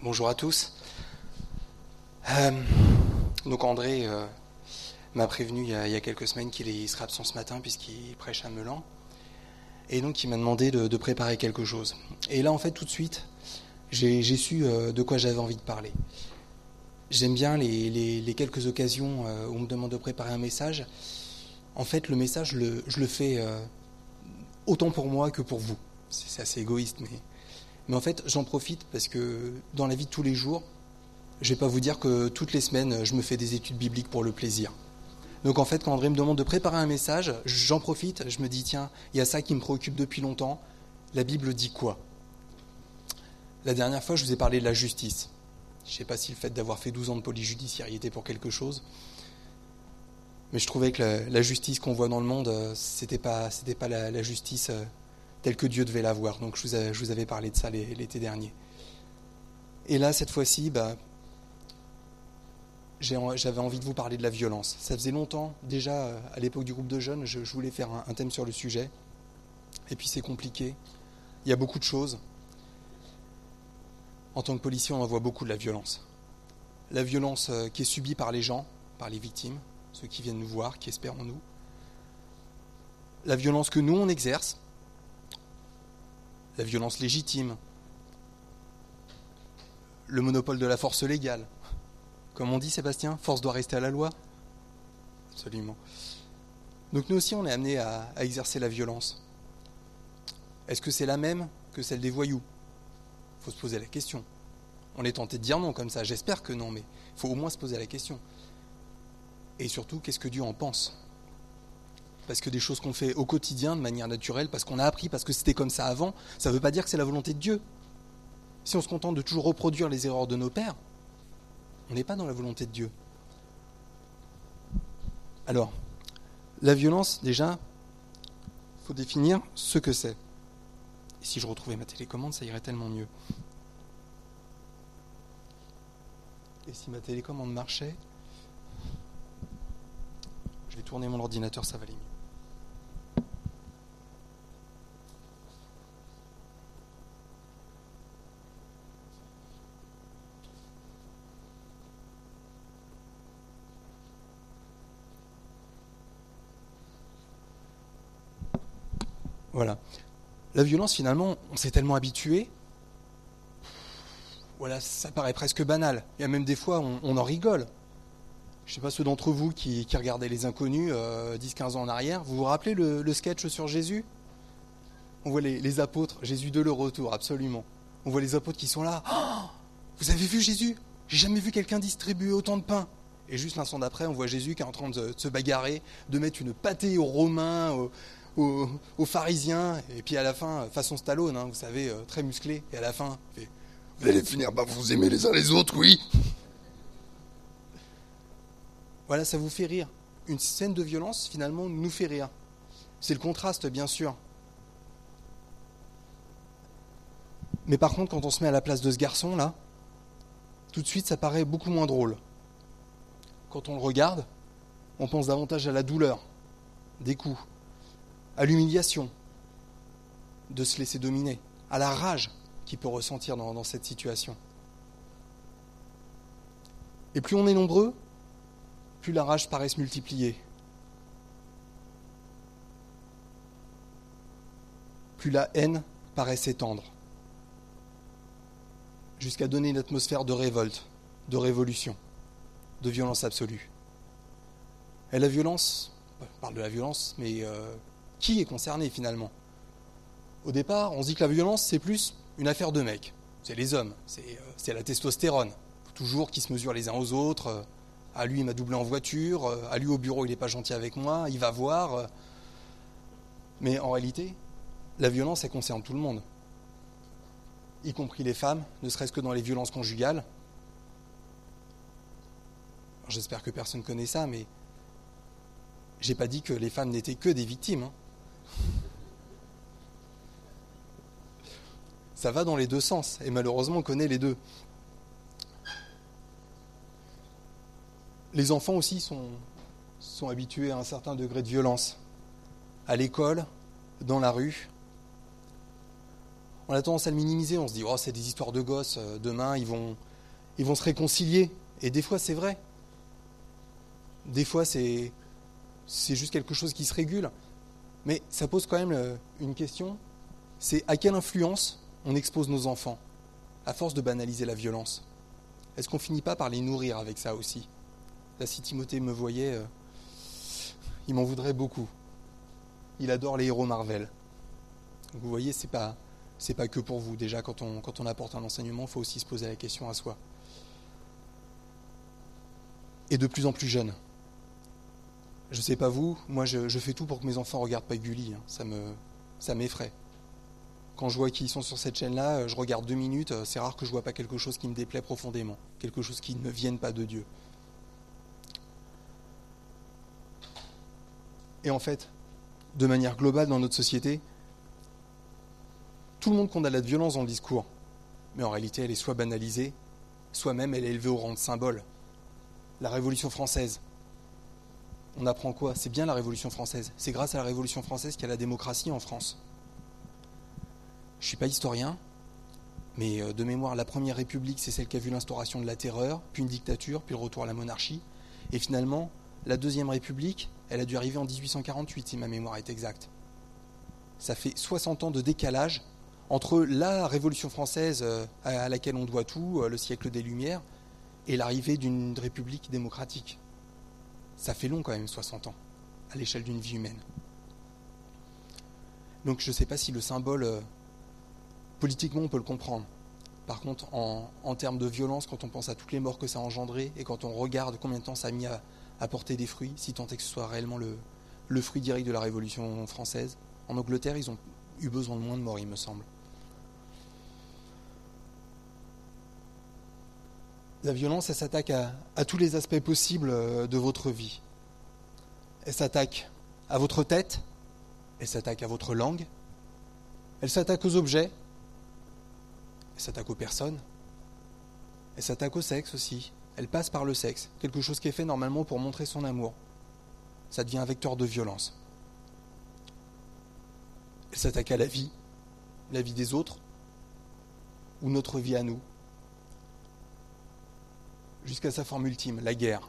Bonjour à tous. Donc André m'a prévenu il y a quelques semaines qu'il sera absent ce matin puisqu'il prêche à Meulan. Et donc il m'a demandé de préparer quelque chose. Et là en fait tout de suite, j'ai su de quoi j'avais envie de parler. J'aime bien les quelques occasions où on me demande de préparer un message. En fait le message je le fais autant pour moi que pour vous. C'est assez égoïste mais en fait j'en profite parce que dans la vie de tous les jours, je ne vais pas vous dire que toutes les semaines, je me fais des études bibliques pour le plaisir. Donc en fait, quand André me demande de préparer un message, j'en profite, je me dis, tiens, il y a ça qui me préoccupe depuis longtemps. La Bible dit quoi ? La dernière fois, je vous ai parlé de la justice. Je ne sais pas si le fait d'avoir fait 12 ans de police judiciaire y était pour quelque chose. Mais je trouvais que la justice qu'on voit dans le monde, c'était pas la justice telle que Dieu devait l'avoir. Donc je vous avais parlé de ça l'été dernier. Et là, cette fois-ci, j'avais envie de vous parler de la violence. Ça faisait longtemps, déjà à l'époque du groupe de jeunes, je voulais faire un thème sur le sujet. Et puis c'est compliqué. Il y a beaucoup de choses. En tant que policier, on en voit beaucoup de la violence. La violence qui est subie par les gens, par les victimes, ceux qui viennent nous voir, qui espèrent en nous. La violence que nous, on exerce. La violence légitime. Le monopole de la force légale. Comme on dit, Sébastien, force doit rester à la loi. Absolument. Donc nous aussi, on est amenés à exercer la violence. Est-ce que c'est la même que celle des voyous ? Il faut se poser la question. On est tenté de dire non comme ça, j'espère que non, mais il faut au moins se poser la question. Et surtout, qu'est-ce que Dieu en pense ? Parce que des choses qu'on fait au quotidien, de manière naturelle, parce qu'on a appris, parce que c'était comme ça avant, ça ne veut pas dire que c'est la volonté de Dieu. Si on se contente de toujours reproduire les erreurs de nos pères, on n'est pas dans la volonté de Dieu. Alors, la violence, déjà, il faut définir ce que c'est. Et si je retrouvais ma télécommande, ça irait tellement mieux. Et si ma télécommande marchait, je vais tourner mon ordinateur, ça va aller mieux. Voilà. La violence, finalement, on s'est tellement habitué. Voilà, ça paraît presque banal. Il y a même des fois, on en rigole. Je ne sais pas ceux d'entre vous qui regardaient Les Inconnus 10-15 ans en arrière. Vous vous rappelez le sketch sur Jésus ? On voit les apôtres, Jésus de le retour, absolument. On voit les apôtres qui sont là. Oh, vous avez vu Jésus ? J'ai jamais vu quelqu'un distribuer autant de pain. Et juste l'instant d'après, on voit Jésus qui est en train de se bagarrer, de mettre une pâtée aux Romains, aux pharisiens, et puis à la fin, façon Stallone, vous savez, très musclé, et à la fin, il fait « Vous allez finir par vous aimer les uns les autres, oui !» Voilà, ça vous fait rire. Une scène de violence, finalement, nous fait rire. C'est le contraste, bien sûr. Mais par contre, quand on se met à la place de ce garçon-là, tout de suite, ça paraît beaucoup moins drôle. Quand on le regarde, on pense davantage à la douleur, des coups, à l'humiliation de se laisser dominer, à la rage qu'il peut ressentir dans cette situation. Et plus on est nombreux, plus la rage paraît se multiplier. Plus la haine paraît s'étendre, jusqu'à donner une atmosphère de révolte, de révolution, de violence absolue. Et la violence, on parle de la violence, mais qui est concerné finalement ? Au départ, on se dit que la violence, c'est plus une affaire de mecs. C'est les hommes, c'est la testostérone. Toujours qui se mesurent les uns aux autres. À lui, il m'a doublé en voiture. À lui, au bureau, il n'est pas gentil avec moi. Il va voir. Mais en réalité, la violence, elle concerne tout le monde. Y compris les femmes, ne serait-ce que dans les violences conjugales. Alors, j'espère que personne ne connaît ça, mais j'ai pas dit que les femmes n'étaient que des victimes. Ça va dans les deux sens, et malheureusement, on connaît les deux. Les enfants aussi sont habitués à un certain degré de violence. À l'école, dans la rue. on a tendance à le minimiser, on se dit « Oh, c'est des histoires de gosses, demain ils vont se réconcilier ». Et des fois c'est vrai. Des fois c'est juste quelque chose qui se régule. Mais ça pose quand même une question, c'est à quelle influence on expose nos enfants, à force de banaliser la violence. Est-ce qu'on finit pas par les nourrir avec ça aussi? Là, si Timothée me voyait, il m'en voudrait beaucoup. Il adore les héros Marvel. Donc vous voyez, c'est pas que pour vous. Déjà, quand on apporte un enseignement, il faut aussi se poser la question à soi. Et de plus en plus jeune. Je sais pas vous, moi je fais tout pour que mes enfants regardent pas Gulli. Ça m'effraie. Quand je vois qu'ils sont sur cette chaîne-là, je regarde 2 minutes, c'est rare que je vois pas quelque chose qui me déplaît profondément, quelque chose qui ne vienne pas de Dieu. Et en fait, de manière globale dans notre société, tout le monde condamne la violence dans le discours, mais en réalité elle est soit banalisée, soit même elle est élevée au rang de symbole. La Révolution française, on apprend quoi? C'est bien la Révolution française. C'est grâce à la Révolution française qu'il y a la démocratie en France. Je ne suis pas historien, mais de mémoire, la première République, c'est celle qui a vu l'instauration de la terreur, puis une dictature, puis le retour à la monarchie. Et finalement, la deuxième République, elle a dû arriver en 1848, si ma mémoire est exacte. Ça fait 60 ans de décalage entre la Révolution française à laquelle on doit tout, le siècle des Lumières, et l'arrivée d'une république démocratique. Ça fait long quand même, 60 ans, à l'échelle d'une vie humaine. Donc je ne sais pas si le symbole, politiquement on peut le comprendre. Par contre, en termes de violence, quand on pense à toutes les morts que ça a engendré, et quand on regarde combien de temps ça a mis à porter des fruits, si tant est que ce soit réellement le fruit direct de la Révolution française, en Angleterre, ils ont eu besoin de moins de morts, il me semble. La violence, elle s'attaque à tous les aspects possibles de votre vie. Elle s'attaque à votre tête, elle s'attaque à votre langue, elle s'attaque aux objets, elle s'attaque aux personnes, elle s'attaque au sexe aussi. Elle passe par le sexe, quelque chose qui est fait normalement pour montrer son amour. Ça devient un vecteur de violence. Elle s'attaque à la vie des autres, ou notre vie à nous. Jusqu'à sa forme ultime, la guerre.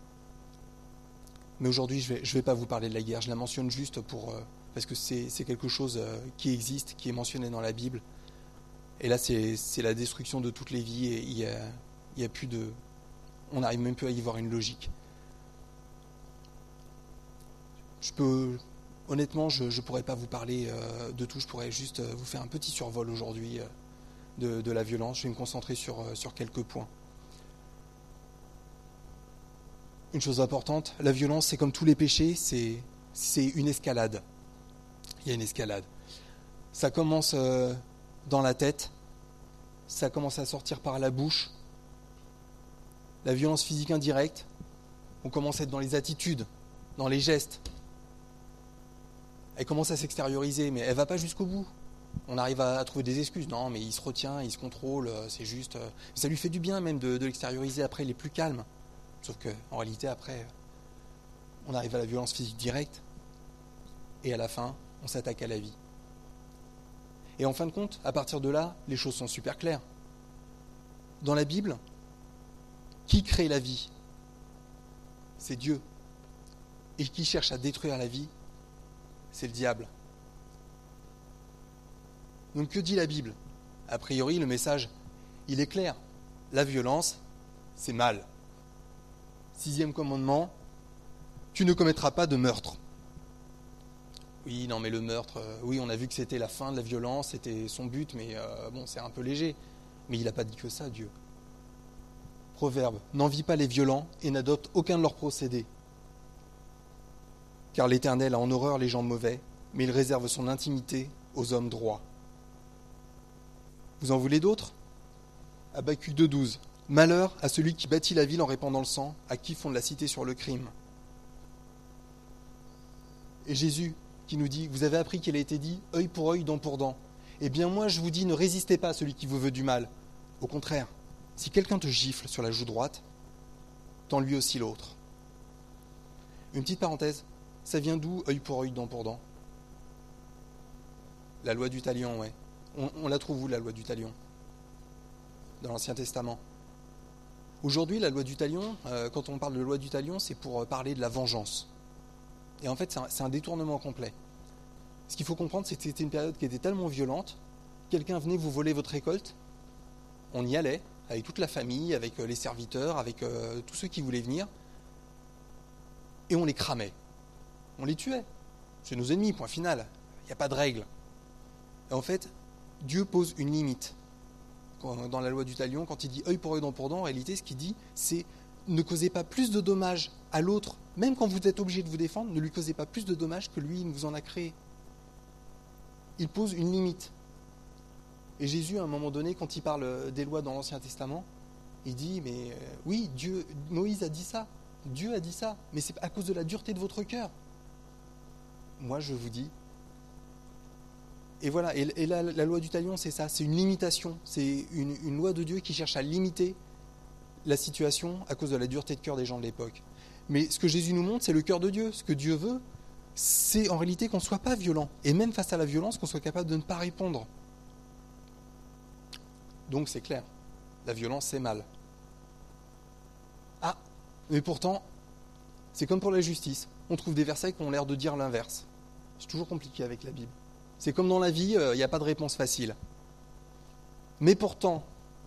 Mais aujourd'hui, je vais pas vous parler de la guerre, je la mentionne juste parce que c'est quelque chose qui existe, qui est mentionné dans la Bible. Et là, c'est la destruction de toutes les vies, et il y a plus de... On n'arrive même plus à y voir une logique. Honnêtement, je ne pourrais pas vous parler de tout, je pourrais juste vous faire un petit survol aujourd'hui de la violence. Je vais me concentrer sur quelques points. Une chose importante, la violence, c'est comme tous les péchés, c'est une escalade. Il y a une escalade. Ça commence dans la tête, ça commence à sortir par la bouche. La violence physique indirecte, on commence à être dans les attitudes, dans les gestes. Elle commence à s'extérioriser, mais elle ne va pas jusqu'au bout. On arrive à trouver des excuses. Non, mais il se retient, il se contrôle, c'est juste... Ça lui fait du bien même de l'extérioriser, après il est plus calme. Sauf qu'en réalité, après, on arrive à la violence physique directe, et à la fin, on s'attaque à la vie. Et en fin de compte, à partir de là, les choses sont super claires. Dans la Bible, qui crée la vie? C'est Dieu. Et qui cherche à détruire la vie? C'est le diable. Donc que dit la Bible? A priori, le message, il est clair. La violence, c'est mal. 6e commandement, tu ne commettras pas de meurtre. Oui, non mais le meurtre, oui, on a vu que c'était la fin de la violence, c'était son but, mais bon, c'est un peu léger. Mais il n'a pas dit que ça, Dieu. Proverbe, n'envie pas les violents et n'adopte aucun de leurs procédés. Car l'Éternel a en horreur les gens mauvais, mais il réserve son intimité aux hommes droits. Vous en voulez d'autres? Habacuc 2,12. Malheur à celui qui bâtit la ville en répandant le sang, à qui fonde la cité sur le crime. Et Jésus qui nous dit, vous avez appris qu'il a été dit, œil pour œil, dent pour dent. Eh bien moi je vous dis, ne résistez pas à celui qui vous veut du mal. Au contraire, si quelqu'un te gifle sur la joue droite, tends lui aussi l'autre. Une petite parenthèse, ça vient d'où œil pour œil, dent pour dent? La loi du talion, ouais. On la trouve où, la loi du talion? Dans l'Ancien Testament. Aujourd'hui, la loi du talion, quand on parle de loi du talion, c'est pour parler de la vengeance. Et en fait, c'est un détournement complet. Ce qu'il faut comprendre, c'est que c'était une période qui était tellement violente, quelqu'un venait vous voler votre récolte, on y allait, avec toute la famille, avec les serviteurs, avec tous ceux qui voulaient venir, et on les cramait. On les tuait. C'est nos ennemis, point final. Il n'y a pas de règle. Et en fait, Dieu pose une limite. Dans la loi du talion, quand il dit œil pour œil, dent pour dent, en réalité, ce qu'il dit, c'est ne causez pas plus de dommages à l'autre, même quand vous êtes obligé de vous défendre, ne lui causez pas plus de dommages que lui, il vous en a créé. Il pose une limite. Et Jésus, à un moment donné, quand il parle des lois dans l'Ancien Testament, il dit, mais oui, Moïse a dit ça, Dieu a dit ça, mais c'est à cause de la dureté de votre cœur. Moi, je vous dis. Et voilà, et là, la loi du talion, c'est ça, c'est une limitation, c'est une loi de Dieu qui cherche à limiter la situation à cause de la dureté de cœur des gens de l'époque. Mais ce que Jésus nous montre, c'est le cœur de Dieu. Ce que Dieu veut, c'est en réalité qu'on ne soit pas violent. Et même face à la violence, qu'on soit capable de ne pas répondre. Donc c'est clair, la violence, c'est mal. Ah, mais pourtant, c'est comme pour la justice. On trouve des versets qui ont l'air de dire l'inverse. C'est toujours compliqué avec la Bible. C'est comme dans la vie, il n'y a pas de réponse facile. Mais pourtant,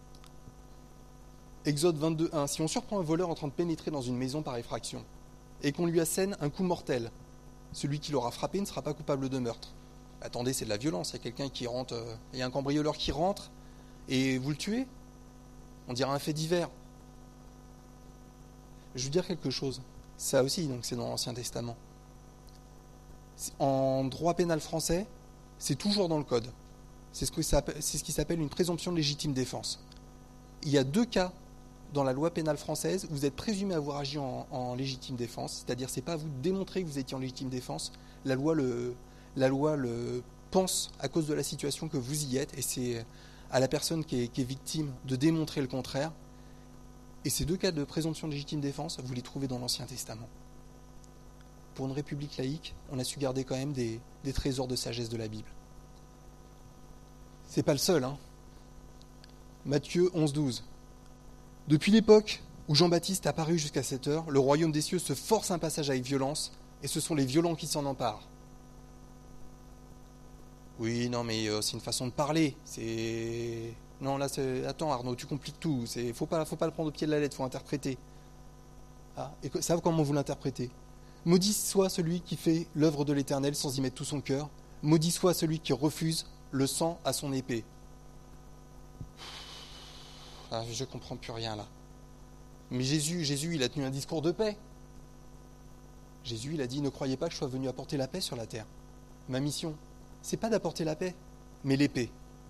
Exode 22.1, si on surprend un voleur en train de pénétrer dans une maison par effraction, et qu'on lui assène un coup mortel, celui qui l'aura frappé ne sera pas coupable de meurtre. Attendez, c'est de la violence, il y a quelqu'un qui rentre, il y a un cambrioleur qui rentre, et vous le tuez? On dirait un fait divers. Je vais vous dire quelque chose. Ça aussi, donc, c'est dans l'Ancien Testament. En droit pénal français, c'est toujours dans le code. C'est ce qui s'appelle une présomption de légitime défense. Il y a 2 cas dans la loi pénale française où vous êtes présumé avoir agi en légitime défense, c'est-à-dire c'est pas à vous de démontrer que vous étiez en légitime défense, la loi le pense à cause de la situation que vous y êtes, et c'est à la personne qui est victime de démontrer le contraire. Et ces 2 cas de présomption de légitime défense, vous les trouvez dans l'Ancien Testament. Pour une république laïque, on a su garder quand même des trésors de sagesse de la Bible. C'est pas le seul, hein. Matthieu 11.12. Depuis l'époque où Jean-Baptiste est apparu jusqu'à cette heure, le royaume des cieux se force un passage avec violence, et ce sont les violents qui s'en emparent. Oui, non, mais c'est une façon de parler. C'est... Non, là, c'est... Attends, Arnaud, tu compliques tout. Faut pas le prendre au pied de la lettre, faut interpréter. Ah, et ça, comment vous l'interprétez? Maudit soit celui qui fait l'œuvre de l'Éternel sans y mettre tout son cœur. Maudit soit celui qui refuse le sang à son épée. Ah, je ne comprends plus rien là. Mais Jésus, il a tenu un discours de paix. Jésus, il a dit, ne croyez pas que je sois venu apporter la paix sur la terre. Ma mission, c'est pas d'apporter la paix, mais l'épée.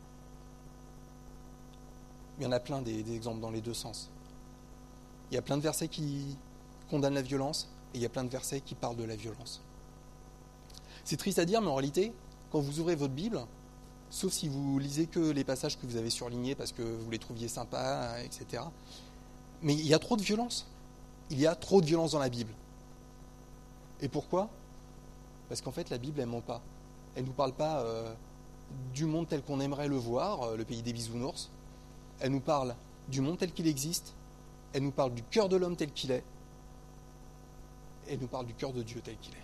Il y en a plein des exemples dans les 2 sens. Il y a plein de versets qui condamnent la violence, et il y a plein de versets qui parlent de la violence. C'est triste à dire, mais en réalité, quand vous ouvrez votre Bible, sauf si vous lisez que les passages que vous avez surlignés parce que vous les trouviez sympas, etc. Mais il y a trop de violence. Il y a trop de violence dans la Bible. Et pourquoi? Parce qu'en fait, la Bible, elle ne ment pas. Elle ne nous parle pas du monde tel qu'on aimerait le voir, le pays des bisounours. Elle nous parle du monde tel qu'il existe. Elle nous parle du cœur de l'homme tel qu'il est. Elle nous parle du cœur de Dieu tel qu'il est.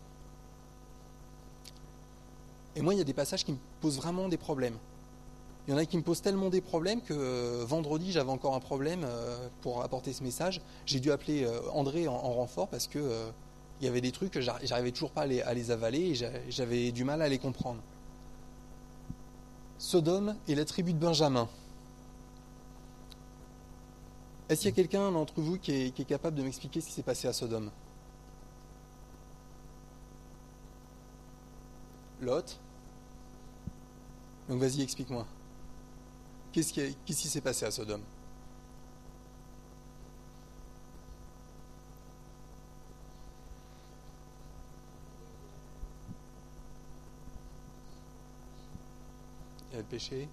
Et moi, il y a des passages qui me posent vraiment des problèmes. Il y en a qui me posent tellement des problèmes que vendredi, j'avais encore un problème pour apporter ce message. J'ai dû appeler André en renfort parce que il y avait des trucs que j'arrivais toujours pas à les avaler et j'avais du mal à les comprendre. Sodome et la tribu de Benjamin. Est-ce qu'il y a quelqu'un d'entre vous qui est capable de m'expliquer ce qui s'est passé à Sodome? Lot. Donc vas-y, explique-moi. Qu'est-ce qui s'est passé à Sodome? Il y a le péché.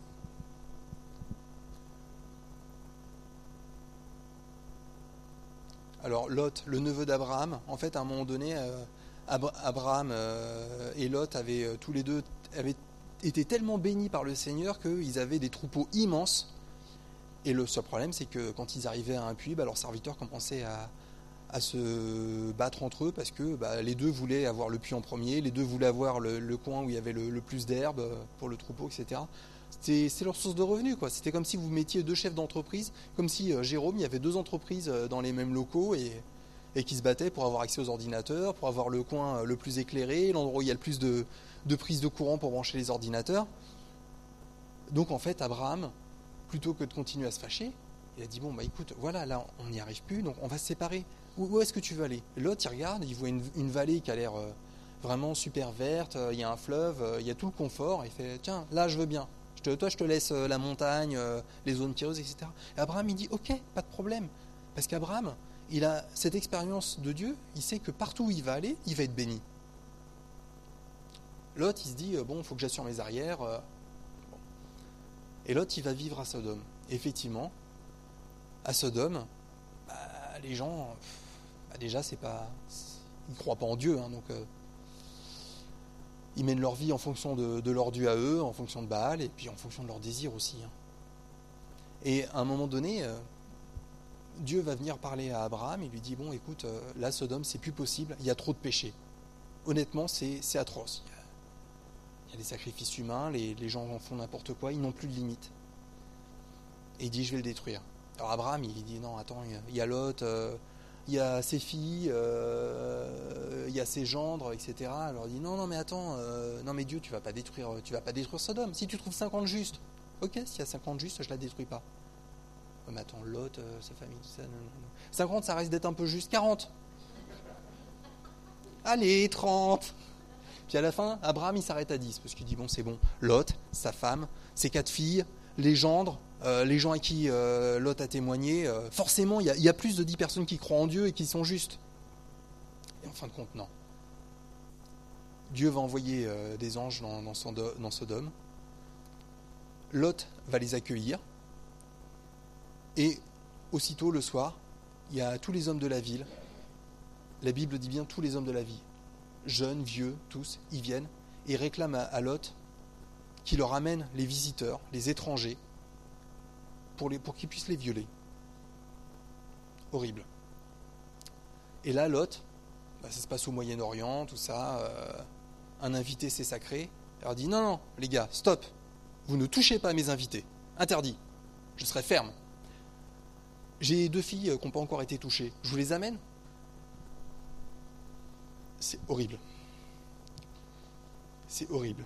Alors Lot, le neveu d'Abraham, en fait à un moment donné, Abraham et Lot avaient tous les deux étaient tellement bénis par le Seigneur qu'ils avaient des troupeaux immenses. Et le seul problème, c'est que quand ils arrivaient à un puits, leurs serviteurs commençaient à se battre entre eux parce que les deux voulaient avoir le puits en premier, les deux voulaient avoir le coin où il y avait le plus d'herbe pour le troupeau, etc. C'est leur source de revenus, quoi. C'était comme si vous mettiez deux chefs d'entreprise, comme si Jérôme, il y avait deux entreprises dans les mêmes locaux et qui se battaient pour avoir accès aux ordinateurs, pour avoir le coin le plus éclairé, l'endroit où il y a le plus de prises de courant pour brancher les ordinateurs. Donc en fait, Abraham, plutôt que de continuer à se fâcher, il a dit, bon, écoute, voilà, là, on n'y arrive plus, donc on va se séparer. Où est-ce que tu veux aller? L'autre, il regarde, il voit une vallée qui a l'air vraiment super verte, il y a un fleuve, il y a tout le confort, il fait, tiens, là, je veux bien. Toi, je te laisse la montagne, les zones pierreuses, etc. Et Abraham, il dit, ok, pas de problème. Parce qu'Abraham, il a cette expérience de Dieu, il sait que partout où il va aller, il va être béni. L'autre, il se dit, bon, il faut que j'assure mes arrières. Bon. Et l'autre, il va vivre à Sodome. Et effectivement, à Sodome, les gens, déjà, ils ne croient pas en Dieu, hein, donc ils mènent leur vie en fonction de leur Dieu à eux, en fonction de Baal, et puis en fonction de leurs désirs aussi. Hein. Et à un moment donné, Dieu va venir parler à Abraham, il lui dit, bon, écoute, là, Sodome, c'est plus possible, il y a trop de péchés. Honnêtement, c'est atroce. Il y a des sacrifices humains, les gens en font n'importe quoi, ils n'ont plus de limite. Et il dit, je vais le détruire. Alors Abraham, il dit, non, attends, il y a Lot, il y a ses filles, il y a ses gendres, etc. Alors il dit, non, mais attends, non, mais Dieu, tu vas pas détruire Sodome. Si tu trouves 50 justes, ok, s'il y a 50 justes, je la détruis pas. Mais attends, Lot, sa famille, tout ça, non. 50, ça risque d'être un peu juste. 40. Allez, 30. Puis à la fin, Abraham, il s'arrête à 10, parce qu'il dit, bon, c'est bon. Lot, sa femme, ses 4 filles, les gendres, les gens à qui Lot a témoigné, forcément, il y a plus de 10 personnes qui croient en Dieu et qui sont justes. Et en fin de compte, non. Dieu va envoyer des anges dans Sodome. Lot va les accueillir. Et aussitôt, le soir, il y a tous les hommes de la ville. La Bible dit bien tous les hommes de la vie. Jeunes, vieux, tous, ils viennent et réclament à Lot qu'il leur amène les visiteurs, les étrangers, pour qu'ils puissent les violer. Horrible. Et là, Lot, ça se passe au Moyen-Orient, tout ça, un invité c'est sacré. Il leur dit, non, les gars, stop, vous ne touchez pas à mes invités, interdit, je serai ferme. J'ai 2 filles qui n'ont pas encore été touchées, je vous les amène? C'est horrible. C'est horrible.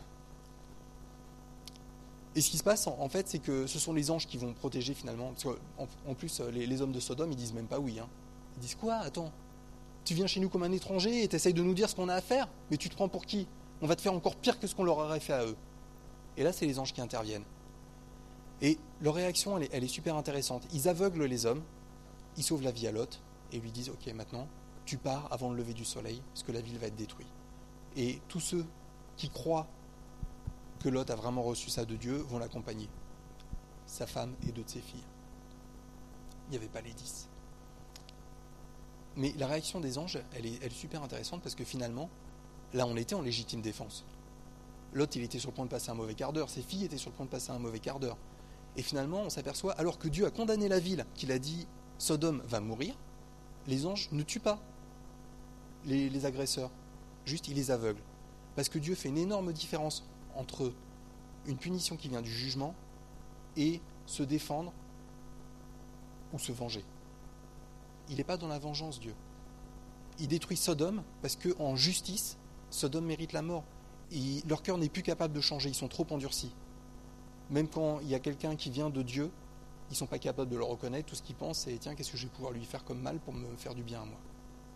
Et ce qui se passe, en fait, c'est que ce sont les anges qui vont protéger finalement. Parce qu'en plus, les hommes de Sodome, ils disent même pas oui. Hein. Ils disent quoi? Attends, tu viens chez nous comme un étranger et tu essayes de nous dire ce qu'on a à faire? Mais tu te prends pour qui? On va te faire encore pire que ce qu'on leur aurait fait à eux. Et là, c'est les anges qui interviennent. Et leur réaction, elle est super intéressante. Ils aveuglent les hommes, ils sauvent la vie à Lot et lui disent, ok, maintenant, tu pars avant le lever du soleil, parce que la ville va être détruite. Et tous ceux qui croient que Lot a vraiment reçu ça de Dieu vont l'accompagner. Sa femme et 2 de ses filles. Il n'y avait pas les 10. Mais la réaction des anges, elle est super intéressante parce que finalement, là on était en légitime défense. Lot, il était sur le point de passer un mauvais quart d'heure, ses filles étaient sur le point de passer un mauvais quart d'heure. Et finalement, on s'aperçoit, alors que Dieu a condamné la ville, qu'il a dit Sodome va mourir, les anges ne tuent pas les agresseurs. Juste, ils les aveuglent. Parce que Dieu fait une énorme différence entre une punition qui vient du jugement et se défendre ou se venger. Il n'est pas dans la vengeance, Dieu. Il détruit Sodome parce qu'en justice, Sodome mérite la mort. Et leur cœur n'est plus capable de changer, ils sont trop endurcis. Même quand il y a quelqu'un qui vient de Dieu, ils ne sont pas capables de le reconnaître. Tout ce qu'ils pensent, c'est tiens, qu'est-ce que je vais pouvoir lui faire comme mal pour me faire du bien à moi?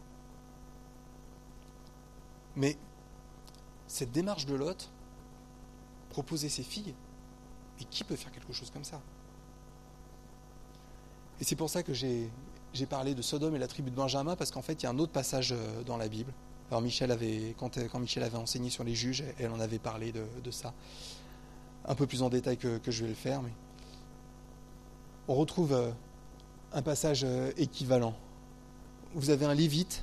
Mais cette démarche de Lot, proposer ses filles, et qui peut faire quelque chose comme ça? Et c'est pour ça que j'ai parlé de Sodome et la tribu de Benjamin, parce qu'en fait, il y a un autre passage dans la Bible. Alors quand Michel avait enseigné sur les juges, elle en avait parlé de ça, un peu plus en détail que je vais le faire, mais on retrouve un passage équivalent. Vous avez un Lévite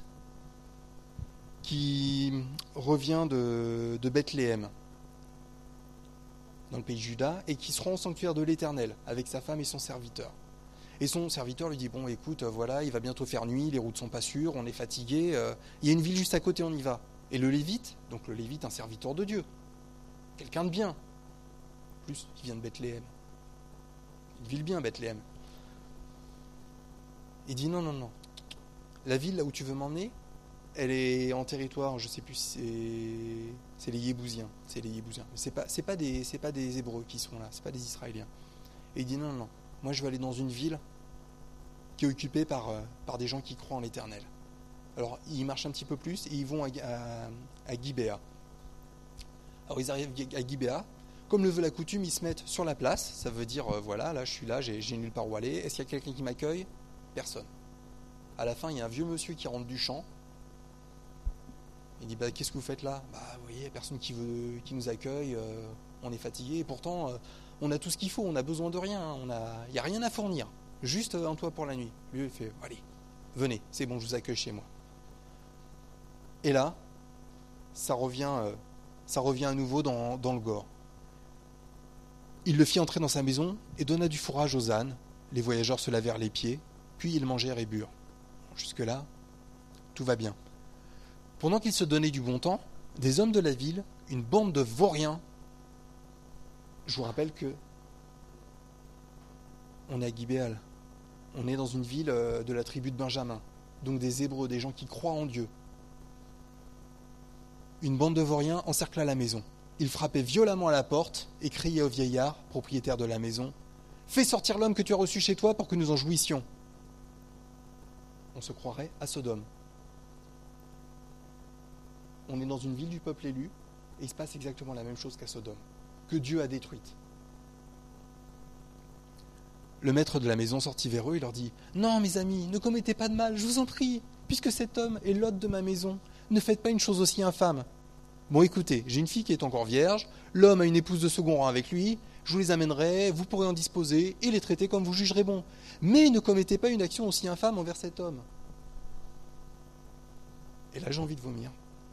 qui revient de Bethléem. dans le pays de Juda, et qui se rend au sanctuaire de l'Éternel avec sa femme et son serviteur. Et son serviteur lui dit, bon écoute, voilà, il va bientôt faire nuit, les routes sont pas sûres, on est fatigué, il y a une ville juste à côté, on y va. Et le Lévite, donc le Lévite, un serviteur de Dieu, quelqu'un de bien, en plus il vient de Bethléem, une ville bien Bethléem. Il dit non, la ville là où tu veux m'emmener, elle est en territoire, je sais plus si c'est les Yébousiens, mais c'est pas des Hébreux qui sont là, c'est pas des Israéliens. Et il dit non, moi je veux aller dans une ville qui est occupée par des gens qui croient en l'Éternel. Alors ils marchent un petit peu plus et ils vont à Gibéa. Alors ils arrivent à Gibéa, comme le veut la coutume, ils se mettent sur la place, ça veut dire voilà, là je suis là, j'ai nulle part où aller, est-ce qu'il y a quelqu'un qui m'accueille ? Personne. À la fin, il y a un vieux monsieur qui rentre du champ. Il dit qu'est-ce que vous faites là ? Vous voyez, il n'y a personne qui nous accueille, on est fatigué, et pourtant on a tout ce qu'il faut, on n'a besoin de rien, il n'y a rien à fournir, juste un toit pour la nuit. Lui il fait allez, venez, c'est bon, je vous accueille chez moi. Et là, ça revient à nouveau dans le gore. Il le fit entrer dans sa maison et donna du fourrage aux ânes. Les voyageurs se lavèrent les pieds, puis ils mangèrent et burent. Jusque-là, tout va bien. Pendant qu'ils se donnaient du bon temps, des hommes de la ville, une bande de vauriens, je vous rappelle que on est à Gibéal, on est dans une ville de la tribu de Benjamin, donc des Hébreux, des gens qui croient en Dieu. Une bande de vauriens encercla la maison. Ils frappaient violemment à la porte et criaient au vieillard, propriétaire de la maison, « Fais sortir l'homme que tu as reçu chez toi pour que nous en jouissions. » On se croirait à Sodome. On est dans une ville du peuple élu et il se passe exactement la même chose qu'à Sodome, que Dieu a détruite. Le maître de la maison sortit vers eux et leur dit « Non, mes amis, ne commettez pas de mal, je vous en prie, puisque cet homme est l'hôte de ma maison, ne faites pas une chose aussi infâme. Bon, écoutez, j'ai une fille qui est encore vierge, l'homme a une épouse de second rang avec lui, je vous les amènerai, vous pourrez en disposer et les traiter comme vous jugerez bon. Mais ne commettez pas une action aussi infâme envers cet homme. » Et là, j'ai envie de vomir.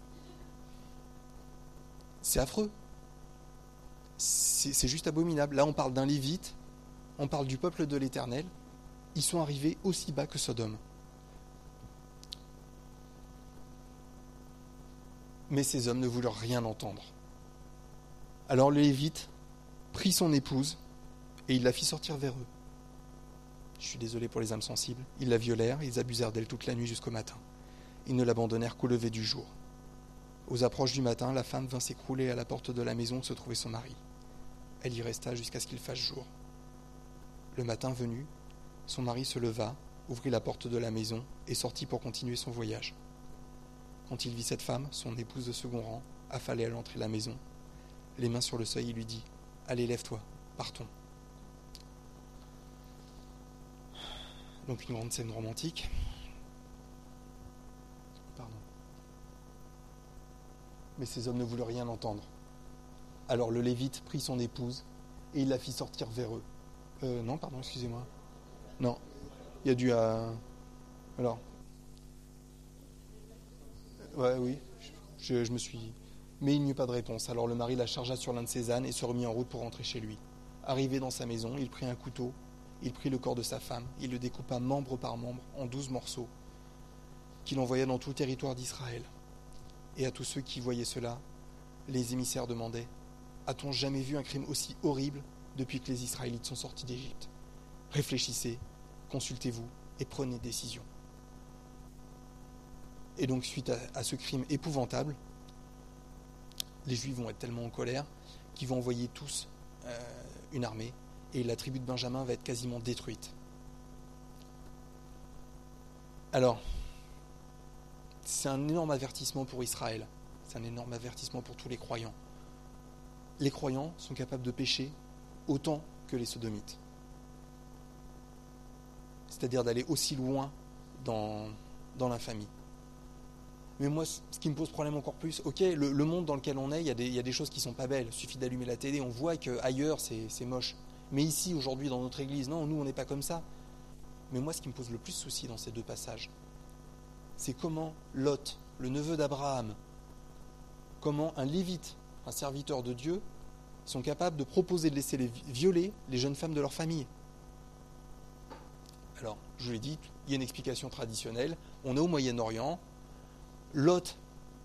C'est affreux. C'est juste abominable. Là, on parle d'un Lévite, on parle du peuple de l'Éternel. Ils sont arrivés aussi bas que Sodome. Mais ces hommes ne voulurent rien entendre. Alors le Lévite prit son épouse et il la fit sortir vers eux. Je suis désolé pour les âmes sensibles. Ils la violèrent, ils abusèrent d'elle toute la nuit jusqu'au matin. Ils ne l'abandonnèrent qu'au lever du jour. Aux approches du matin, la femme vint s'écrouler à la porte de la maison où se trouvait son mari. Elle y resta jusqu'à ce qu'il fasse jour. Le matin venu, son mari se leva, ouvrit la porte de la maison et sortit pour continuer son voyage. Quand il vit cette femme, son épouse de second rang, affalée à l'entrée de la maison, les mains sur le seuil, il lui dit « Allez, lève-toi, partons. » Donc une grande scène romantique. Pardon. Mais ces hommes ne voulaient rien entendre. Alors le Lévite prit son épouse et il la fit sortir vers eux. Non, pardon, excusez-moi. Non, il y a dû à... Alors... Ouais, oui, je me suis... Mais il n'y eut pas de réponse. Alors le mari la chargea sur l'un de ses ânes et se remit en route pour rentrer chez lui. Arrivé dans sa maison, il prit un couteau, il prit le corps de sa femme, il le découpa membre par membre en 12 morceaux, qu'il envoya dans tout le territoire d'Israël. Et à tous ceux qui voyaient cela, les émissaires demandaient « A-t-on jamais vu un crime aussi horrible depuis que les Israélites sont sortis d'Égypte ? Réfléchissez, consultez-vous et prenez décision. » Et donc, suite à ce crime épouvantable, les Juifs vont être tellement en colère qu'ils vont envoyer tous une armée et la tribu de Benjamin va être quasiment détruite. Alors, c'est un énorme avertissement pour Israël, c'est un énorme avertissement pour tous les croyants. Les croyants sont capables de pécher autant que les sodomites. C'est-à-dire d'aller aussi loin dans l'infamie. Mais moi, ce qui me pose problème encore plus, ok, le monde dans lequel on est, il y a des choses qui sont pas belles. Il suffit d'allumer la télé, on voit qu'ailleurs, c'est moche. Mais ici, aujourd'hui, dans notre église, non, nous, on n'est pas comme ça. Mais moi, ce qui me pose le plus de souci dans ces deux passages, c'est comment Lot, le neveu d'Abraham, comment un Lévite, un serviteur de Dieu, Ils sont capables de proposer de laisser violer les jeunes femmes de leur famille. Alors, je vous l'ai dit, il y a une explication traditionnelle. On est au Moyen-Orient. Lot,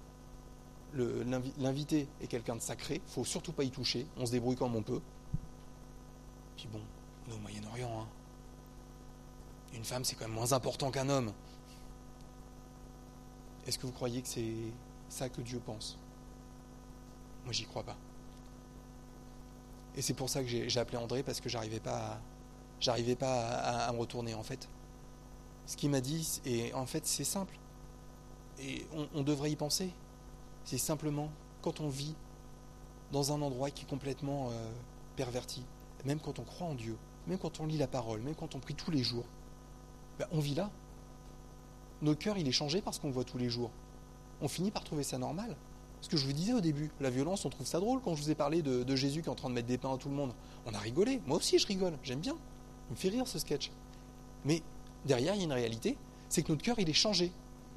l'invité, est quelqu'un de sacré. Il ne faut surtout pas y toucher. On se débrouille comme on peut. Puis bon, on est au Moyen-Orient. Une femme, c'est quand même moins important qu'un homme. Est-ce que vous croyez que c'est ça que Dieu pense ? Moi, j'y crois pas. Et c'est pour ça que j'ai appelé André, parce que j'arrivais pas à me retourner, en fait. Ce qu'il m'a dit, et en fait, c'est simple. Et on devrait y penser. C'est simplement quand on vit dans un endroit qui est complètement perverti, même quand on croit en Dieu, même quand on lit la parole, même quand on prie tous les jours, on vit là. Notre cœur, il est changé parce qu'on le voit tous les jours. On finit par trouver ça normal. Ce que je vous disais au début, la violence, on trouve ça drôle quand je vous ai parlé de Jésus qui est en train de mettre des pains à tout le monde. On a rigolé. Moi aussi, je rigole. J'aime bien. Il me fait rire, ce sketch. Mais derrière, il y a une réalité, c'est que notre cœur, il est changé.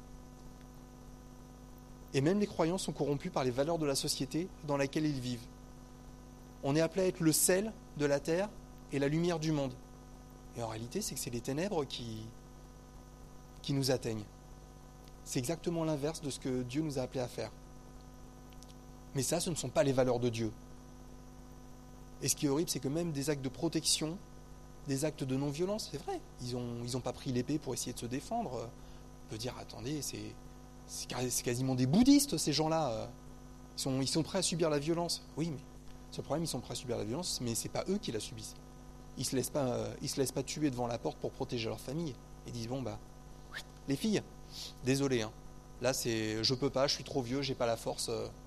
Et même les croyants sont corrompus par les valeurs de la société dans laquelle ils vivent. On est appelé à être le sel de la terre et la lumière du monde. Et en réalité, c'est que c'est les ténèbres qui nous atteignent. C'est exactement l'inverse de ce que Dieu nous a appelés à faire. Mais ça, ce ne sont pas les valeurs de Dieu. Et ce qui est horrible, c'est que même des actes de protection, des actes de non-violence, c'est vrai, ils ont pas pris l'épée pour essayer de se défendre. On peut dire, attendez, c'est quasiment des bouddhistes, ces gens-là. Ils sont prêts à subir la violence. Oui, mais ce problème, ils sont prêts à subir la violence, mais c'est pas eux qui la subissent. Ils se laissent pas tuer devant la porte pour protéger leur famille. Ils disent, les filles, désolé, là, je peux pas, je suis trop vieux, j'ai pas la force.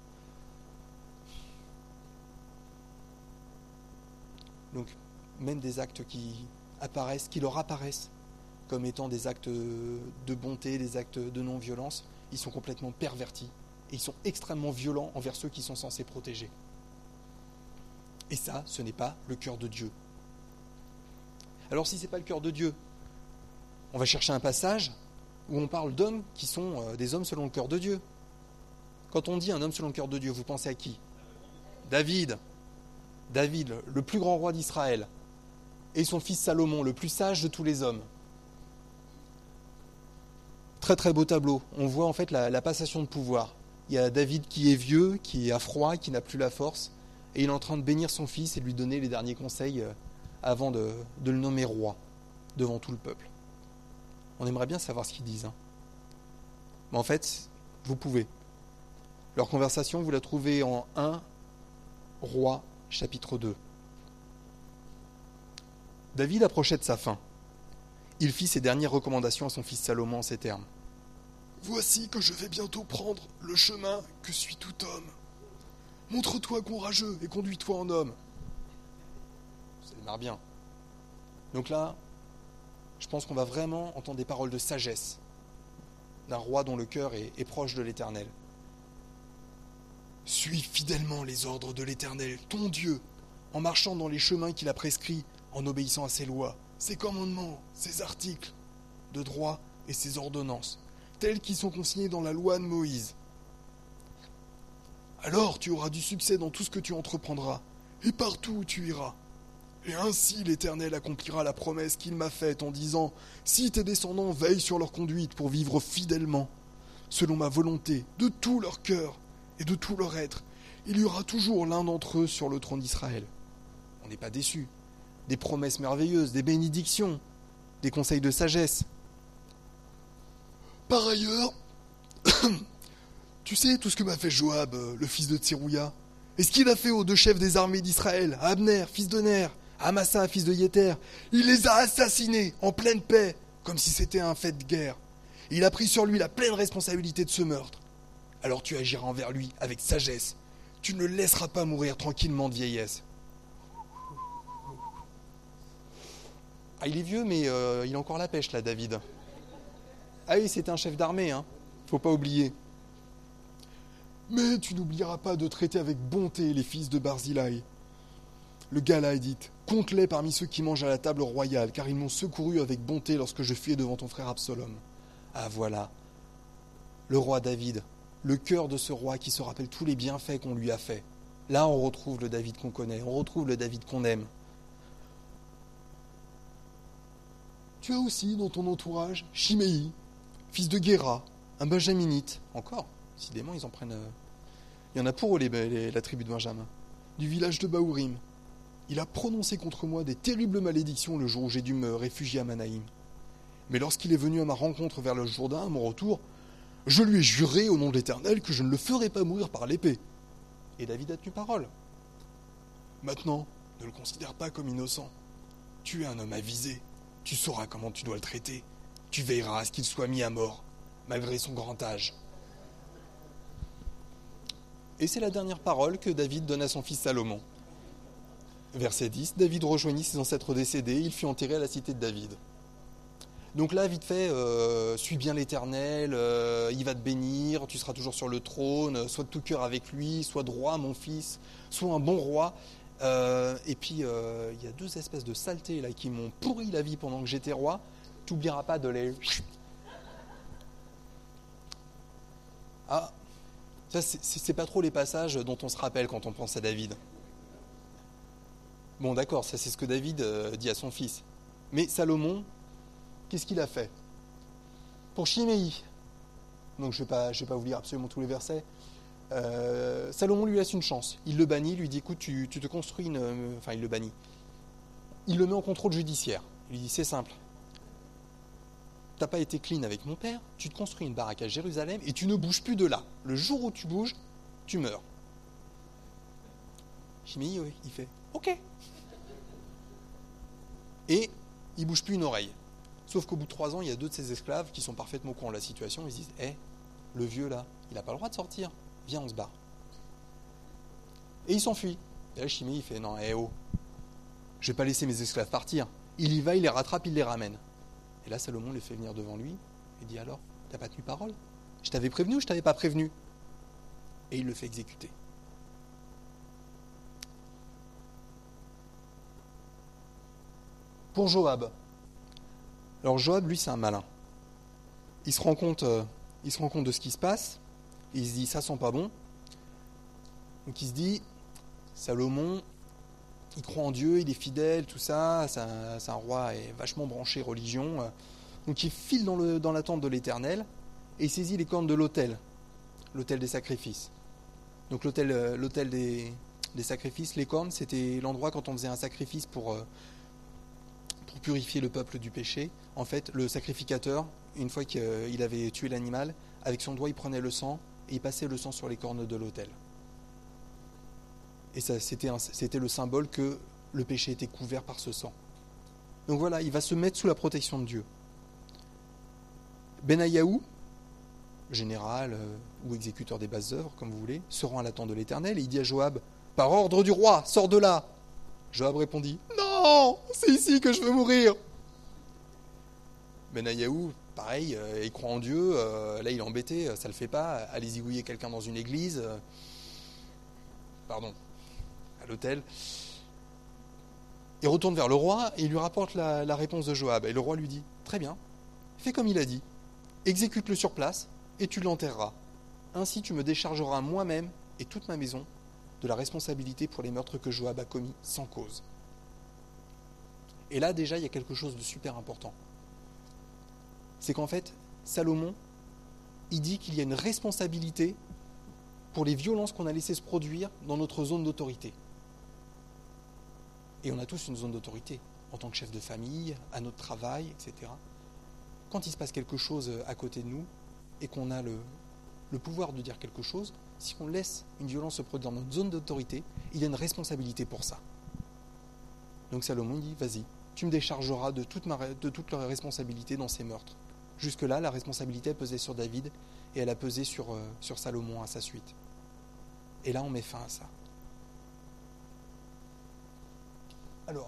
Donc, même des actes qui leur apparaissent comme étant des actes de bonté, des actes de non-violence, ils sont complètement pervertis et ils sont extrêmement violents envers ceux qui sont censés protéger. Et ça, ce n'est pas le cœur de Dieu. Alors, si ce n'est pas le cœur de Dieu, on va chercher un passage où on parle d'hommes qui sont des hommes selon le cœur de Dieu. Quand on dit un homme selon le cœur de Dieu, vous pensez à qui ? David, le plus grand roi d'Israël, et son fils Salomon, le plus sage de tous les hommes. Très très beau tableau. On voit en fait la passation de pouvoir. Il y a David qui est vieux, qui a froid, qui n'a plus la force, et il est en train de bénir son fils et de lui donner les derniers conseils avant de le nommer roi devant tout le peuple. On aimerait bien savoir ce qu'ils disent. Mais en fait, vous pouvez. Leur conversation, vous la trouvez en 1 Roi, chapitre 2. David approchait de sa fin. Il fit ses dernières recommandations à son fils Salomon en ces termes. « Voici que je vais bientôt prendre le chemin que suit tout homme. Montre-toi courageux et conduis-toi en homme. » Ça démarre bien. Donc là, je pense qu'on va vraiment entendre des paroles de sagesse d'un roi dont le cœur est proche de l'Éternel. Suis fidèlement les ordres de l'Éternel, ton Dieu, en marchant dans les chemins qu'il a prescrits, en obéissant à ses lois, ses commandements, ses articles de droit et ses ordonnances, tels qu'ils sont consignés dans la loi de Moïse. Alors tu auras du succès dans tout ce que tu entreprendras, et partout où tu iras. Et ainsi l'Éternel accomplira la promesse qu'il m'a faite en disant « Si tes descendants veillent sur leur conduite pour vivre fidèlement, selon ma volonté, de tout leur cœur et de tout leur être, il y aura toujours l'un d'entre eux sur le trône d'Israël. » On n'est pas déçus. Des promesses merveilleuses, des bénédictions, des conseils de sagesse. Par ailleurs, tu sais tout ce que m'a fait Joab, le fils de Tserouïa, et ce qu'il a fait aux 2 chefs des armées d'Israël, à Abner, fils de Ner, à Amasa, fils de Yéter. Il les a assassinés en pleine paix, comme si c'était un fait de guerre. Il a pris sur lui la pleine responsabilité de ce meurtre. Alors tu agiras envers lui avec sagesse. Tu ne le laisseras pas mourir tranquillement de vieillesse. Ah, il est vieux, mais il a encore la pêche, là, David. Ah oui, c'était un chef d'armée, faut pas oublier. Mais tu n'oublieras pas de traiter avec bonté les fils de Barzilai. Le Galaadite, compte-les parmi ceux qui mangent à la table royale, car ils m'ont secouru avec bonté lorsque je fuyais devant ton frère Absalom. Ah voilà, le roi David, le cœur de ce roi qui se rappelle tous les bienfaits qu'on lui a faits. Là, on retrouve le David qu'on connaît, on retrouve le David qu'on aime. Tu as aussi dans ton entourage Chiméi, fils de Guéra, un benjaminite. Encore, décidément, ils en prennent... Il y en a pour eux, la tribu de Benjamin. Du village de Baourim. Il a prononcé contre moi des terribles malédictions le jour où j'ai dû me réfugier à Manaïm. Mais lorsqu'il est venu à ma rencontre vers le Jourdain, à mon retour, je lui ai juré au nom de l'Éternel que je ne le ferai pas mourir par l'épée. Et David a tenu parole. Maintenant, ne le considère pas comme innocent. Tu es un homme avisé. Tu sauras comment tu dois le traiter. Tu veilleras à ce qu'il soit mis à mort, malgré son grand âge. Et c'est la dernière parole que David donne à son fils Salomon. Verset 10, David rejoignit ses ancêtres décédés, il fut enterré à la cité de David. Donc là, vite fait, suis bien l'Éternel, il va te bénir, tu seras toujours sur le trône, sois de tout cœur avec lui, sois droit, mon fils, sois un bon roi. Et puis, il y a deux espèces de saletés là, qui m'ont pourri la vie pendant que j'étais roi. Tu n'oublieras pas de les... Ah, ça, c'est pas trop les passages dont on se rappelle quand on pense à David. Bon, d'accord, ça c'est ce que David dit à son fils. Mais Salomon, qu'est-ce qu'il a fait? Pour Chiméi, donc je vais pas vous lire absolument tous les versets, Salomon lui laisse une chance. Il le bannit, lui dit, écoute, tu te construis une... Enfin, il le bannit. Il le met en contrôle judiciaire. Il lui dit, c'est simple. T'as pas été clean avec mon père, tu te construis une baraque à Jérusalem et tu ne bouges plus de là. Le jour où tu bouges, tu meurs. Chiméi, oui, il fait, ok. Et il bouge plus une oreille. Sauf qu'au bout de 3 ans, il y a 2 de ses esclaves qui sont parfaitement au courant de la situation. Ils se disent, le vieux là, il n'a pas le droit de sortir. Viens, on se barre. Et il s'enfuit. Et là, Chiméi, il fait, non, je vais pas laisser mes esclaves partir. Il y va, il les rattrape, il les ramène. Et là, Salomon les fait venir devant lui et dit, alors, t'as pas tenu parole? Je t'avais prévenu ou je t'avais pas prévenu? Et il le fait exécuter. Pour Joab. Alors Joab, lui, c'est un malin. Il se rend compte de ce qui se passe, et il se dit, ça sent pas bon. Donc il se dit, Salomon, il croit en Dieu, il est fidèle, tout ça, c'est un roi est vachement branché religion. Donc il file dans la tente de l'Éternel, et il saisit les cornes de l'autel des sacrifices. Donc l'autel des sacrifices, les cornes, c'était l'endroit quand on faisait un sacrifice pour purifier le peuple du péché. En fait, le sacrificateur, une fois qu'il avait tué l'animal, avec son doigt, il prenait le sang et il passait le sang sur les cornes de l'autel. Et ça, c'était le symbole que le péché était couvert par ce sang. Donc voilà, il va se mettre sous la protection de Dieu. Benayahu, général ou exécuteur des basses œuvres, comme vous voulez, se rend à la tente de l'Éternel et il dit à Joab, « Par ordre du roi, sors de là !» Joab répondit, « Non, c'est ici que je veux mourir !» Benayahu, pareil, il croit en Dieu, là il est embêté, ça le fait pas, aller zigouiller quelqu'un dans une église, à l'hôtel. Il retourne vers le roi et il lui rapporte la réponse de Joab. Et le roi lui dit, très bien, fais comme il a dit, exécute-le sur place et tu l'enterreras. Ainsi tu me déchargeras moi-même et toute ma maison de la responsabilité pour les meurtres que Joab a commis sans cause. Et là déjà il y a quelque chose de super important. C'est qu'en fait, Salomon, il dit qu'il y a une responsabilité pour les violences qu'on a laissées se produire dans notre zone d'autorité. Et on a tous une zone d'autorité, en tant que chef de famille, à notre travail, etc. Quand il se passe quelque chose à côté de nous, et qu'on a le pouvoir de dire quelque chose, si on laisse une violence se produire dans notre zone d'autorité, il y a une responsabilité pour ça. Donc Salomon dit, vas-y, tu me déchargeras de toute leur responsabilité dans ces meurtres. Jusque-là, la responsabilité pesait sur David, et elle a pesé sur Salomon à sa suite. Et là, on met fin à ça. Alors,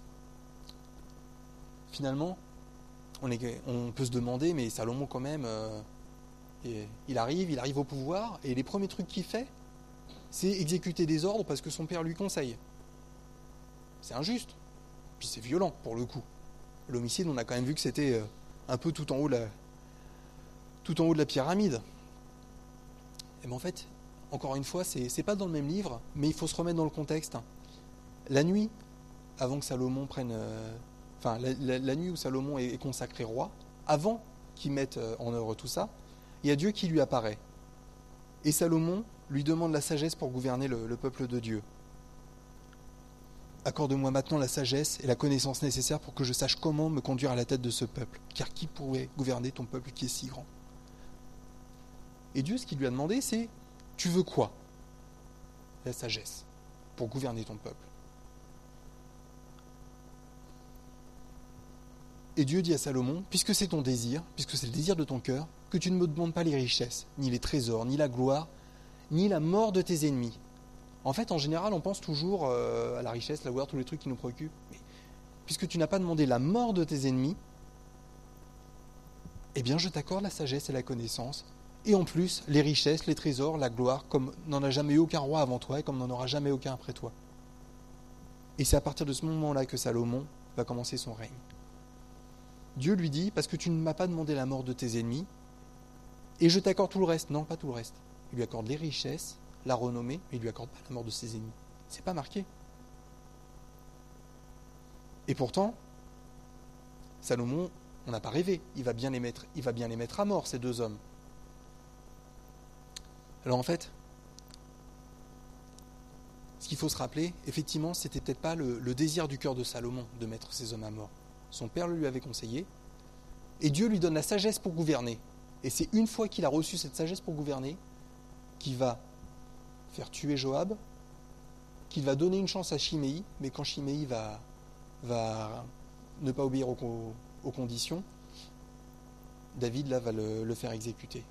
finalement, on peut se demander, mais Salomon quand même, il arrive au pouvoir, et les premiers trucs qu'il fait, c'est exécuter des ordres parce que son père lui conseille. C'est injuste, puis c'est violent pour le coup. L'homicide, on a quand même vu que c'était un peu tout en haut de la pyramide. Et bien en fait, encore une fois, c'est pas dans le même livre, mais il faut se remettre dans le contexte. La nuit, avant que Salomon prenne... la nuit où Salomon est consacré roi, avant qu'il mette en œuvre tout ça, il y a Dieu qui lui apparaît. Et Salomon lui demande la sagesse pour gouverner le peuple de Dieu. Accorde-moi maintenant la sagesse et la connaissance nécessaires pour que je sache comment me conduire à la tête de ce peuple, car qui pourrait gouverner ton peuple qui est si grand ? Et Dieu, ce qu'il lui a demandé, c'est « Tu veux quoi ?» La sagesse, pour gouverner ton peuple. Et Dieu dit à Salomon, puisque c'est ton désir, puisque c'est le désir de ton cœur, que tu ne me demandes pas les richesses, ni les trésors, ni la gloire, ni la mort de tes ennemis. En fait, en général, on pense toujours à la richesse, la gloire, tous les trucs qui nous préoccupent. Mais puisque tu n'as pas demandé la mort de tes ennemis, eh bien, je t'accorde la sagesse et la connaissance, et en plus, les richesses, les trésors, la gloire, comme n'en a jamais eu aucun roi avant toi, et comme n'en aura jamais aucun après toi. Et c'est à partir de ce moment-là que Salomon va commencer son règne. Dieu lui dit, parce que tu ne m'as pas demandé la mort de tes ennemis, et je t'accorde tout le reste. Non, pas tout le reste. Il lui accorde les richesses, la renommée, mais il ne lui accorde pas la mort de ses ennemis. C'est pas marqué. Et pourtant, Salomon, on n'a pas rêvé. Il va bien les mettre à mort, ces deux hommes. Alors en fait, ce qu'il faut se rappeler, effectivement, c'était peut-être pas le désir du cœur de Salomon de mettre ces hommes à mort. Son père le lui avait conseillé, et Dieu lui donne la sagesse pour gouverner. Et c'est une fois qu'il a reçu cette sagesse pour gouverner, qu'il va faire tuer Joab, qu'il va donner une chance à Chiméi, mais quand Chiméi va ne pas obéir aux conditions, David là va le faire exécuter.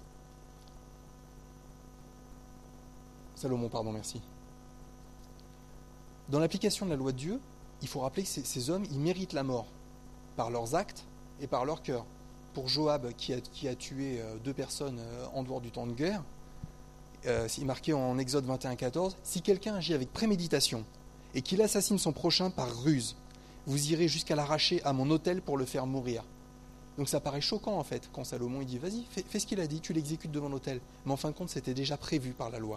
Salomon, pardon, merci. Dans l'application de la loi de Dieu, il faut rappeler que ces hommes, ils méritent la mort par leurs actes et par leur cœur. Pour Joab, qui a tué 2 personnes en dehors du temps de guerre, c'est marqué en Exode 21,14, « Si quelqu'un agit avec préméditation et qu'il assassine son prochain par ruse, vous irez jusqu'à l'arracher à mon autel pour le faire mourir. » Donc ça paraît choquant en fait, quand Salomon il dit « Vas-y, fais ce qu'il a dit, tu l'exécutes devant l'autel. » Mais en fin de compte, c'était déjà prévu par la loi.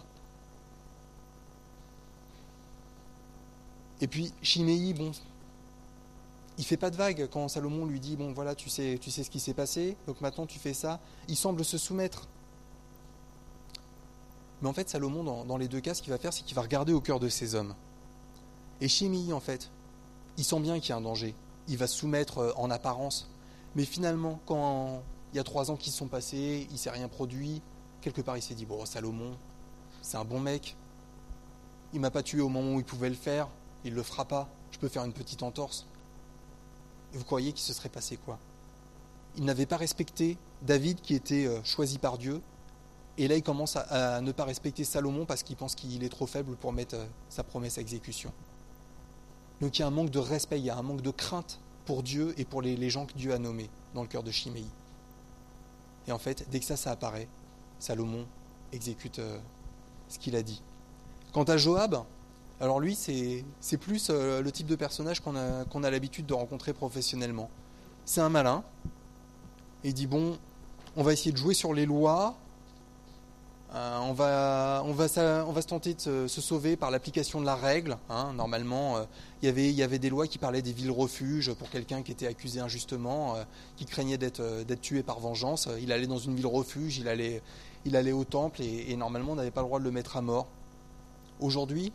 Et puis Chiméi, bon, il fait pas de vague quand Salomon lui dit « Bon voilà, tu sais ce qui s'est passé, donc maintenant tu fais ça. » Il semble se soumettre. Mais en fait, Salomon, dans les deux cas, ce qu'il va faire, c'est qu'il va regarder au cœur de ces hommes. Et Chiméi, en fait, il sent bien qu'il y a un danger. Il va se soumettre en apparence. Mais finalement, quand il y a 3 ans qui se sont passés, il ne s'est rien produit, quelque part il s'est dit « Bon, Salomon, c'est un bon mec. Il ne m'a pas tué au moment où il pouvait le faire. Il ne le fera pas. Je peux faire une petite entorse. » Et vous croyez qu'il se serait passé quoi ? Il n'avait pas respecté David qui était choisi par Dieu. Et là, il commence à ne pas respecter Salomon parce qu'il pense qu'il est trop faible pour mettre sa promesse à exécution. Donc il y a un manque de respect, il y a un manque de crainte pour Dieu et pour les gens que Dieu a nommés dans le cœur de Chiméi. Et en fait, dès que ça apparaît, Salomon exécute ce qu'il a dit. Quant à Joab, alors lui, c'est plus le type de personnage qu'on a l'habitude de rencontrer professionnellement. C'est un malin, et il dit bon, on va essayer de jouer sur les lois. On va se tenter de se sauver par l'application de la règle. Normalement, il y avait des lois qui parlaient des villes refuges pour quelqu'un qui était accusé injustement, qui craignait d'être tué par vengeance. Il allait dans une ville refuge, il allait au temple et normalement on n'avait pas le droit de le mettre à mort. Aujourd'hui,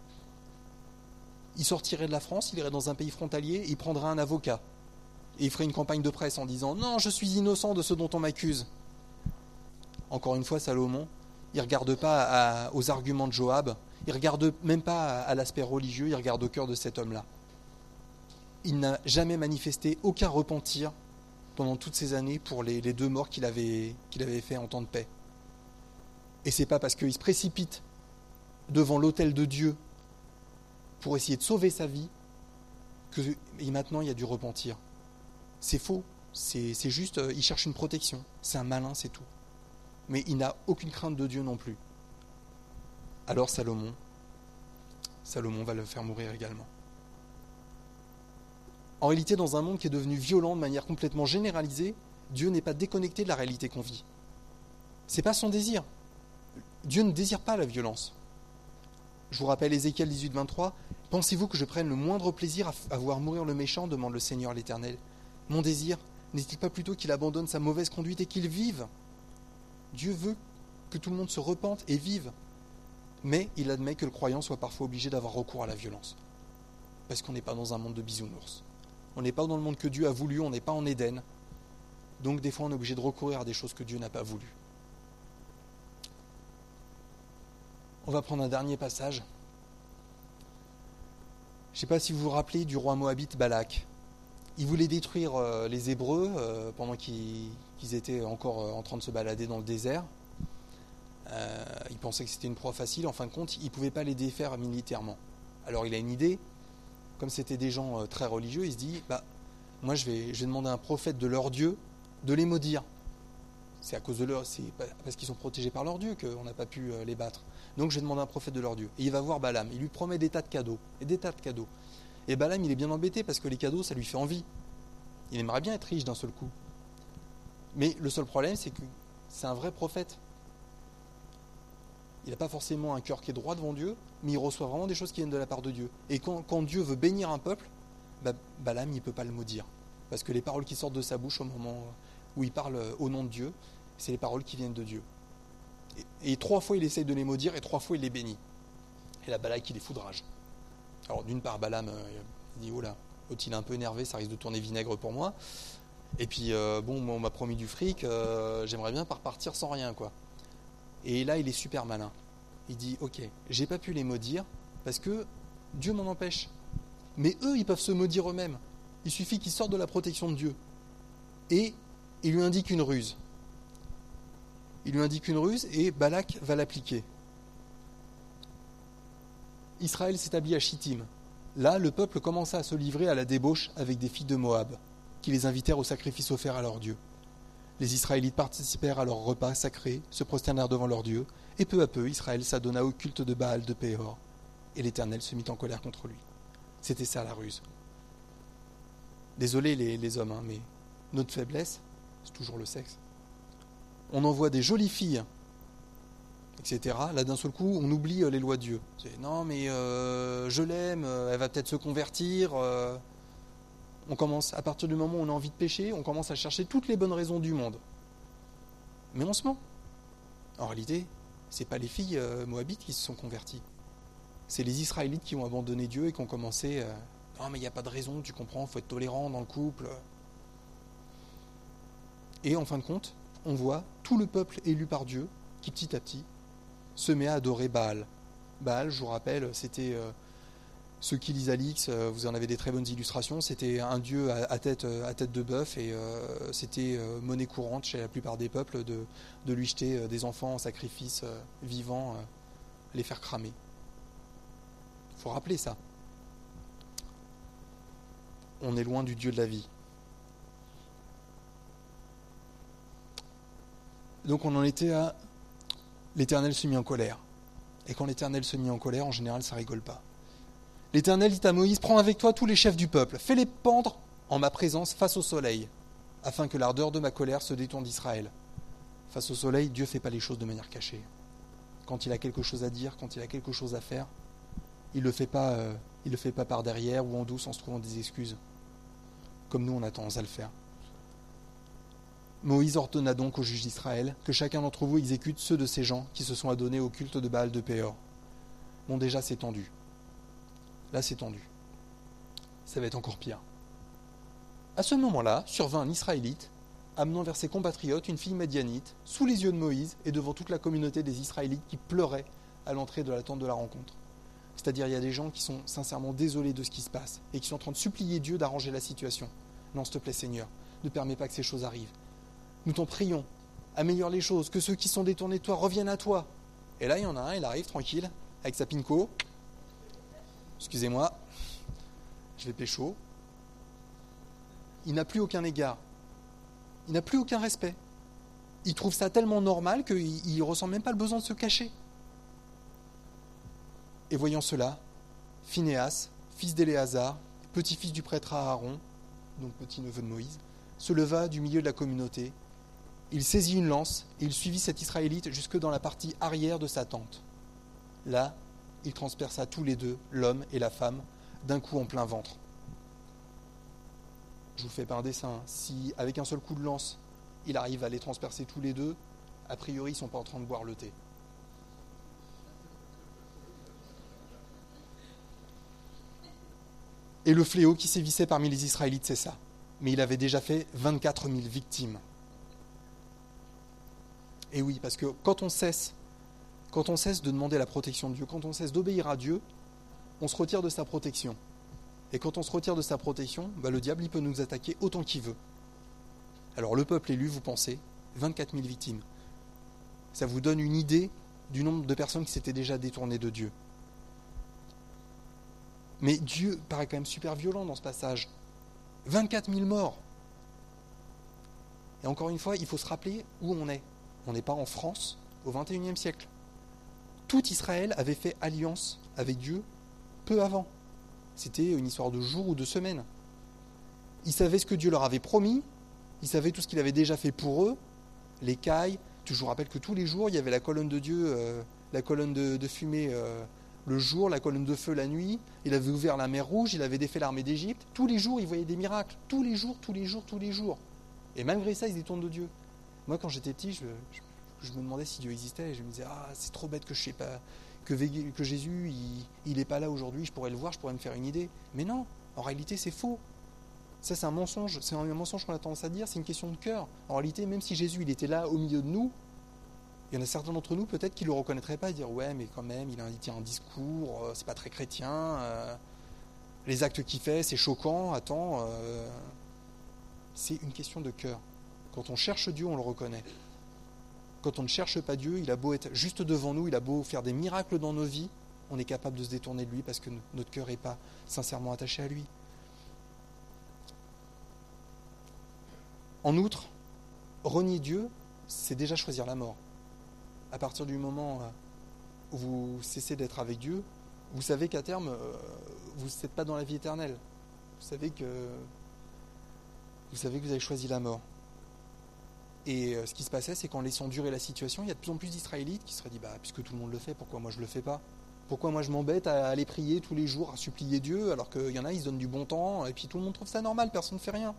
il sortirait de la France, il irait dans un pays frontalier, il prendrait un avocat et il ferait une campagne de presse en disant « Non, je suis innocent de ce dont on m'accuse ». Encore une fois, Salomon, il ne regarde pas aux arguments de Joab, il ne regarde même pas à l'aspect religieux, il regarde au cœur de cet homme-là. Il n'a jamais manifesté aucun repentir pendant toutes ces années pour les 2 morts qu'il avait fait en temps de paix. Et ce n'est pas parce qu'il se précipite devant l'autel de Dieu pour essayer de sauver sa vie et maintenant il y a du repentir. C'est faux, c'est juste, il cherche une protection, c'est un malin, c'est tout. Mais il n'a aucune crainte de Dieu non plus. Alors Salomon va le faire mourir également. En réalité, dans un monde qui est devenu violent de manière complètement généralisée, Dieu n'est pas déconnecté de la réalité qu'on vit. C'est pas son désir. Dieu ne désire pas la violence. Je vous rappelle Ézéchiel 18, 23. « Pensez-vous que je prenne le moindre plaisir à voir mourir le méchant ?» demande le Seigneur l'Éternel. « Mon désir n'est-il pas plutôt qu'il abandonne sa mauvaise conduite et qu'il vive ?» Dieu veut que tout le monde se repente et vive. Mais il admet que le croyant soit parfois obligé d'avoir recours à la violence. Parce qu'on n'est pas dans un monde de bisounours. On n'est pas dans le monde que Dieu a voulu, on n'est pas en Éden. Donc des fois on est obligé de recourir à des choses que Dieu n'a pas voulu. On va prendre un dernier passage. Je ne sais pas si vous vous rappelez du roi moabite Balak. Il voulait détruire les Hébreux pendant qu'ils étaient encore en train de se balader dans le désert. Il pensait que c'était une proie facile. En fin de compte, il ne pouvait pas les défaire militairement. Alors il a une idée. Comme c'était des gens très religieux, il se dit moi je vais demander à un prophète de leur Dieu de les maudire. C'est à cause de c'est parce qu'ils sont protégés par leur Dieu qu'on n'a pas pu les battre. Donc je vais demander à un prophète de leur Dieu. Et il va voir Balaam. Il lui promet des tas de cadeaux. Et Balaam, il est bien embêté parce que les cadeaux, ça lui fait envie. Il aimerait bien être riche d'un seul coup. Mais le seul problème, c'est que c'est un vrai prophète. Il n'a pas forcément un cœur qui est droit devant Dieu, mais il reçoit vraiment des choses qui viennent de la part de Dieu. Et quand Dieu veut bénir un peuple, Balaam, il ne peut pas le maudire. Parce que les paroles qui sortent de sa bouche au moment où il parle au nom de Dieu, c'est les paroles qui viennent de Dieu. Et 3 fois, il essaye de les maudire, et 3 fois, il les bénit. Et là, Balak, il les foudrage. Alors, d'une part, Balaam, il dit, oh là, l'autre, il est un peu énervé, ça risque de tourner vinaigre pour moi. Et puis, moi, on m'a promis du fric, j'aimerais bien pas repartir sans rien, quoi. Et là, il est super malin. Il dit, ok, j'ai pas pu les maudire, parce que Dieu m'en empêche. Mais eux, ils peuvent se maudire eux-mêmes. Il suffit qu'ils sortent de la protection de Dieu. Et il lui indique une ruse. Et Balak va l'appliquer. Israël s'établit à Chittim. Là, le peuple commença à se livrer à la débauche avec des filles de Moab, qui les invitèrent au sacrifice offert à leur Dieu. Les Israélites participèrent à leur repas sacré, se prosternèrent devant leur Dieu, et peu à peu, Israël s'adonna au culte de Baal de Péor, et l'Éternel se mit en colère contre lui. C'était ça la ruse. Désolé les hommes, mais notre faiblesse, c'est toujours le sexe. On envoie des jolies filles, etc. Là, d'un seul coup, on oublie les lois de Dieu. Non, mais je l'aime, elle va peut-être se convertir. On commence, à partir du moment où on a envie de pécher, on commence à chercher toutes les bonnes raisons du monde. Mais on se ment. En réalité, c'est pas les filles moabites qui se sont converties. C'est les Israélites qui ont abandonné Dieu et qui ont commencé... non, mais il n'y a pas de raison, tu comprends, il faut être tolérant dans le couple. Et en fin de compte, on voit tout le peuple élu par Dieu qui, petit à petit, se met à adorer Baal. Baal, je vous rappelle, c'était... ceux qui lisent Alix, vous en avez des très bonnes illustrations, c'était un dieu à tête de bœuf et c'était monnaie courante chez la plupart des peuples de lui jeter des enfants en sacrifice vivants, les faire cramer. Il faut rappeler ça. On est loin du Dieu de la vie. Donc on en était à l'Éternel se mit en colère. Et quand l'Éternel se mit en colère, en général, ça rigole pas. L'Éternel dit à Moïse, prends avec toi tous les chefs du peuple, fais-les pendre en ma présence face au soleil, afin que l'ardeur de ma colère se détourne d'Israël. Face au soleil, Dieu ne fait pas les choses de manière cachée. Quand il a quelque chose à dire, quand il a quelque chose à faire, il ne le fait pas par derrière ou en douce en se trouvant des excuses, comme nous on a tendance à le faire. Moïse ordonna donc aux juges d'Israël que chacun d'entre vous exécute ceux de ces gens qui se sont adonnés au culte de Baal de Péor. Bon, déjà c'est tendu. Là, c'est tendu. Ça va être encore pire. À ce moment-là, survint un Israélite, amenant vers ses compatriotes une fille médianite, sous les yeux de Moïse et devant toute la communauté des Israélites qui pleuraient à l'entrée de la tente de la rencontre. C'est-à-dire, il y a des gens qui sont sincèrement désolés de ce qui se passe et qui sont en train de supplier Dieu d'arranger la situation. Non, s'il te plaît, Seigneur, ne permets pas que ces choses arrivent. Nous t'en prions, améliore les choses, que ceux qui sont détournés de toi reviennent à toi. Et là, il y en a un, il arrive tranquille, avec sa pinko. Excusez-moi, je vais pécho. Il n'a plus aucun égard. Il n'a plus aucun respect. Il trouve ça tellement normal qu'il ne ressent même pas le besoin de se cacher. Et voyant cela, Phinéas, fils d'Éléazar, petit-fils du prêtre Aaron, donc petit-neveu de Moïse, se leva du milieu de la communauté il saisit une lance et il suivit cet Israélite jusque dans la partie arrière de sa tente. Là, il transperça tous les deux, l'homme et la femme, d'un coup en plein ventre. Je vous fais pas un dessin. Si, avec un seul coup de lance, il arrive à les transpercer tous les deux, a priori, ils ne sont pas en train de boire le thé. Et le fléau qui sévissait parmi les Israélites, c'est ça. Mais il avait déjà fait 24 000 victimes. Et oui, parce que quand on cesse de demander la protection de Dieu, quand on cesse d'obéir à Dieu, on se retire de sa protection. Et quand on se retire de sa protection, le diable il peut nous attaquer autant qu'il veut. Alors le peuple élu, vous pensez, 24 000 victimes. Ça vous donne une idée du nombre de personnes qui s'étaient déjà détournées de Dieu. Mais Dieu paraît quand même super violent dans ce passage. 24 000 morts. Et encore une fois, il faut se rappeler où on est. On n'est pas en France au XXIe siècle. Tout Israël avait fait alliance avec Dieu peu avant. C'était une histoire de jours ou de semaines. Ils savaient ce que Dieu leur avait promis, ils savaient tout ce qu'il avait déjà fait pour eux, l'écaille. Je vous rappelle que tous les jours, il y avait la colonne de Dieu, la colonne de fumée le jour, la colonne de feu la nuit. Il avait ouvert la mer Rouge, il avait défait l'armée d'Égypte. Tous les jours, ils voyaient des miracles. Tous les jours. Et malgré ça, ils se détournent de Dieu. Moi, quand j'étais petit, je me demandais si Dieu existait. Et je me disais, c'est trop bête que je sais pas, que Jésus, il n'est pas là aujourd'hui. Je pourrais le voir, je pourrais me faire une idée. Mais non, en réalité, c'est faux. Ça, c'est un mensonge. C'est un mensonge qu'on a tendance à dire. C'est une question de cœur. En réalité, même si Jésus, il était là au milieu de nous, il y en a certains d'entre nous, peut-être, qui ne le reconnaîtraient pas et dire « Ouais, mais quand même, il tient un discours, c'est pas très chrétien, les actes qu'il fait, c'est choquant, attends. » C'est une question de cœur. Quand on cherche Dieu, on le reconnaît. Quand on ne cherche pas Dieu, il a beau être juste devant nous, il a beau faire des miracles dans nos vies, on est capable de se détourner de lui parce que notre cœur n'est pas sincèrement attaché à lui. En outre, renier Dieu, c'est déjà choisir la mort. À partir du moment où vous cessez d'être avec Dieu, vous savez qu'à terme, vous n'êtes pas dans la vie éternelle. Vous savez que vous avez choisi la mort. Et ce qui se passait, c'est qu'en laissant durer la situation, il y a de plus en plus d'Israélites qui se seraient dit puisque tout le monde le fait, pourquoi moi je le fais pas ? Pourquoi moi je m'embête à aller prier tous les jours, à supplier Dieu, alors qu'il y en a, ils se donnent du bon temps, et puis tout le monde trouve ça normal, personne ne fait rien.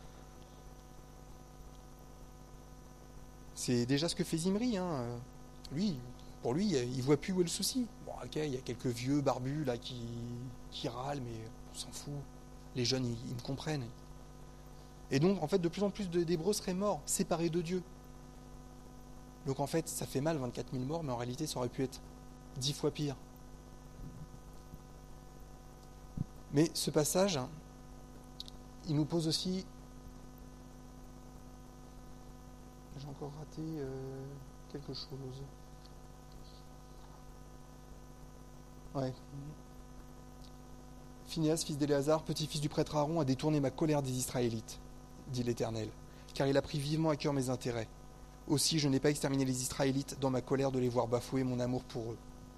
C'est déjà ce que fait Zimri. Lui, pour lui, il voit plus où est le souci. Bon, ok, il y a quelques vieux barbus là qui râlent, mais on s'en fout. Les jeunes, ils me comprennent. Et donc, en fait, de plus en plus d'Hébreux seraient morts, séparés de Dieu. Donc, en fait, ça fait mal, 24 000 morts, mais en réalité, ça aurait pu être 10 fois pire. Mais ce passage, il nous pose aussi... J'ai encore raté quelque chose. Ouais. Phinéas, fils d'Éléazar, petit-fils du prêtre Aaron, a détourné ma colère des Israélites, dit l'Éternel, car il a pris vivement à cœur mes intérêts. Aussi, je n'ai pas exterminé les Israélites dans ma colère de les voir bafouer mon amour pour eux.